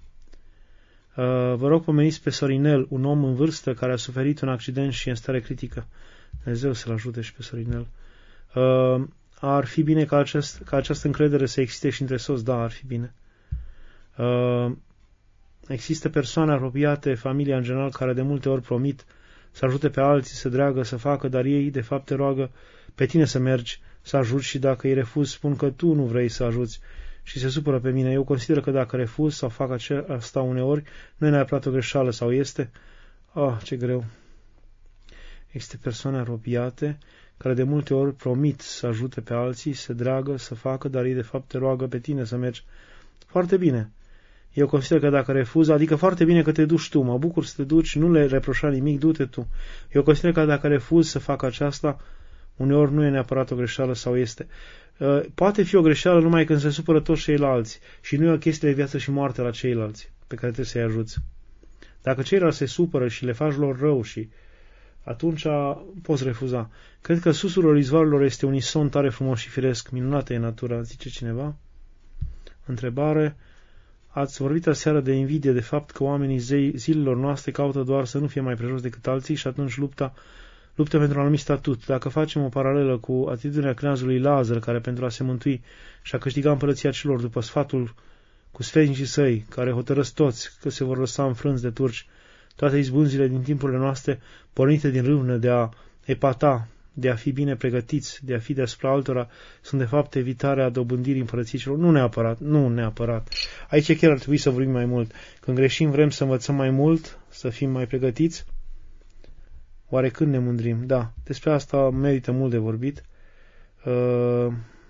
Uh, vă rog, pomeniți pe Sorinel, un om în vârstă care a suferit un accident și e în stare critică. Dumnezeu să-l ajute și pe Sorinel. Uh, ar fi bine ca, acest, ca această încredere să existe și între soți. Da, ar fi bine. Uh, există persoane apropiate, familia în general, care de multe ori promit să ajute pe alții, să dreagă, să facă, dar ei de fapt te roagă pe tine să mergi, să ajuți și dacă îi refuzi, spun că tu nu vrei să ajuți și se supără pe mine. Eu consider că dacă refuz sau fac asta uneori, nu e neapărat o greșeală sau este? Ah, ce greu. Există persoane apropiate care de multe ori promit să ajute pe alții, să dreagă, să facă, dar ei de fapt te roagă pe tine să mergi. Foarte bine. Eu consider că dacă refuzi, adică foarte bine că te duci tu, mă bucur să te duci, nu le reproșa nimic, du-te tu. Eu consider că dacă refuzi să facă aceasta, uneori nu e neapărat o greșeală sau este. Poate fi o greșeală numai când se supără toți ceilalți și nu e o chestie de viață și moarte la ceilalți pe care trebuie să-i ajuți. Dacă ceilalți se supără și le faci lor rău și atunci poți refuza. Cred că susurul izvoarelor este un ison tare frumos și firesc. Minunată e natura, zice cineva. Întrebare. Ați vorbit aseară de invidie, de fapt că oamenii zilelor noastre caută doar să nu fie mai prejos decât alții și atunci lupta luptă pentru un anumit statut. Dacă facem o paralelă cu atitudinea cneazului Lazar, care pentru a se mântui și a câștiga împărăția celor după sfatul cu sfetnicii săi, care hotărăsc toți că se vor lăsa înfrânți de turci, toate izbunzile din timpurile noastre, pornite din râvnă de a epata, de a fi bine pregătiți, de a fi deasupra altora, sunt de fapt evitarea dobândirii împărăției celor. Nu neapărat, nu neapărat. Aici chiar ar trebui să vorbim mai mult. Când greșim, vrem să învățăm mai mult, să fim mai pregătiți. Oare când ne mândrim? Da, despre asta merită mult de vorbit. Uh,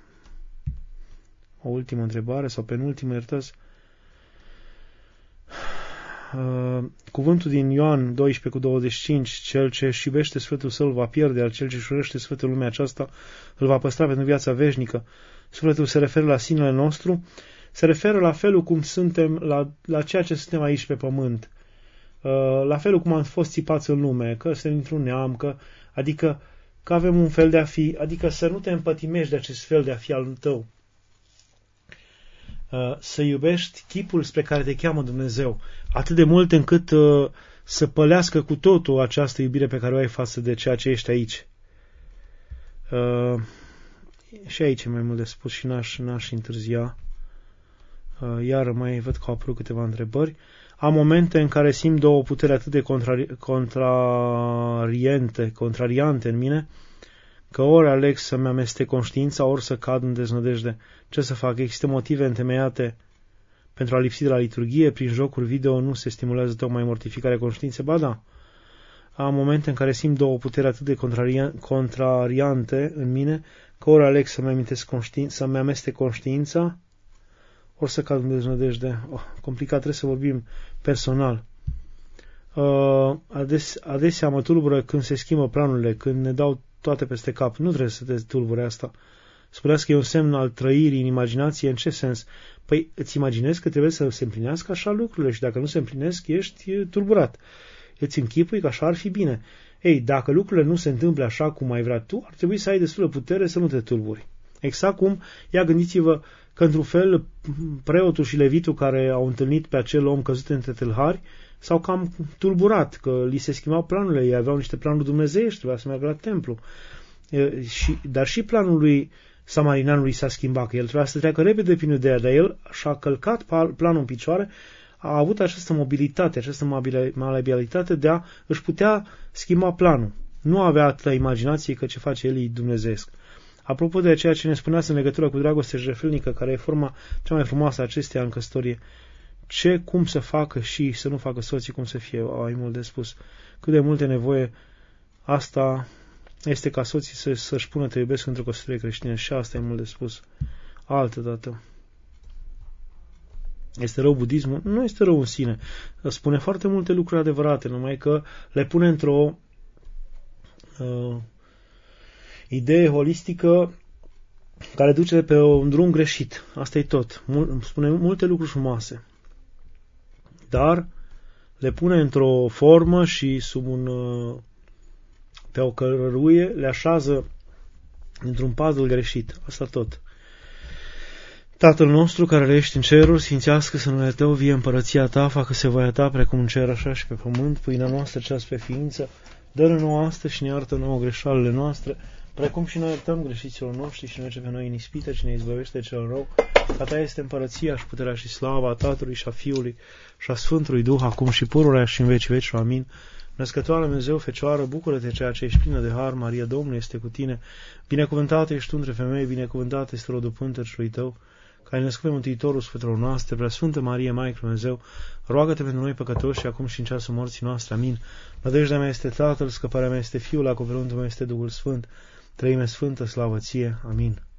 o ultimă întrebare, sau penultimă, iertați. Uh, cuvântul din Ioan doisprezece cu douăzeci și cinci, cel ce își iubește sfârșitul său îl va pierde, al cel ce își urăște sfârșitul lumea aceasta îl va păstra pentru viața veșnică. Sufletul se referă la sinele nostru, se referă la felul cum suntem, la, la ceea ce suntem aici pe pământ. La felul cum am fost țipați în lume, că suntem dintr-un neam, că, adică că avem un fel de a fi, adică să nu te împătimești de acest fel de a fi al tău. Să iubești chipul spre care te cheamă Dumnezeu, atât de mult încât să pălească cu totul această iubire pe care o ai față de ceea ce ești aici. Și aici e mai mult de spus și n-aș, n-aș întârzia. Iar mai văd că au apărut câteva întrebări. Am momente în care simt două puteri atât de contrari contrariente, contrariante în mine, că ori aleg să-mi amestec conștiința, ori să cad în deznădejde. Ce să fac? Există motive întemeiate pentru a lipsi de la liturghie? Prin jocuri video nu se stimulează tocmai mortificarea conștiinței? Ba da. Am momente în care simt două puteri atât de contrariante în mine, că ori aleg să-mi amintesc conștiința, să-mi amestec conștiința, ori să cad în deznădejde. Oh, complicat, trebuie să vorbim personal. Uh, ades, adesea mă tulbură când se schimbă planurile, când ne dau toate peste cap. Nu trebuie să te tulbure asta. Spuneați că e un semn al trăirii în imaginație. În ce sens? Păi îți imaginezi că trebuie să se împlinească așa lucrurile și dacă nu se împlinesc, ești tulburat. Îți închipui că așa ar fi bine. Ei, dacă lucrurile nu se întâmplă așa cum ai vrea tu, ar trebui să ai destulă putere să nu te tulburi. Exact cum, ia gândiți-vă că într-un fel preotul și levitul care au întâlnit pe acel om căzut între tâlhari s-au cam tulburat, că li se schimbau planurile, ei aveau niște planuri dumnezeiești, trebuia să meargă la templu. E, și, dar și planul lui Samarinanului s-a schimbat, că el trebuia să treacă repede prin Iudeea, dar el și-a călcat planul în picioare, a avut această mobilitate, această maleabilitate de a își putea schimba planul. nu avea atâta imaginație că ce face el e dumnezeesc. Apropo de ceea ce ne spuneați în legătură cu dragostea jertfelnică, care e forma cea mai frumoasă a acesteia în căsătorie, ce, cum să facă și să nu facă soții, cum să fie, ai mult de spus. Cât de multe nevoie asta este ca soții să, să-și pună te iubesc într-o căsătorie creștină, și asta e mult de spus. Altă dată. Este rău budismul? Nu este rău în sine. Spune foarte multe lucruri adevărate, numai că le pune într-o uh, idee holistică care duce pe un drum greșit. Asta e tot. Mul- spune multe lucruri frumoase. Dar le pune într-o formă și sub un, uh, pe o cărăruie, le așează într-un puzzle greșit. Asta tot. Tatăl nostru care ești în ceruri, sfințească-se numele Tău, vie împărăția Ta, facă-se voia Ta, precum în cer, așa și pe pământ, pâinea noastră cea spre ființă, dă-ne nouă astăzi și ne iartă nouă greșalele noastre, precum și noi iertăm greșiților noștri și nu duce pe noi în ispită, ci ne izbăvește de cel rău. A Ta este împărăția și puterea și slava a Tatălui și a Fiului și a Sfântului Duh, acum și pururea și în vecii veci. Amin. Născătoare Dumnezeu, Fecioară, bucură-te ceea ce ești plină de har, Maria, Domnul este cu tine, binecuvântată ești tu între femei, binecuvântat este rodul pântecului Tău, care ai născut pe Mântuitorul sufletelor noastre, Preasfântă Marie, Maică Dumnezeu, roagă-te pentru noi păcătoși și acum și în ceasul morții noastre. Amin. Nădejdea mea este Tatăl, scăparea mea este Fiul, acoperimentul meu este Duhul Sfânt, Trăime Sfântă, slavă Ție. Amin.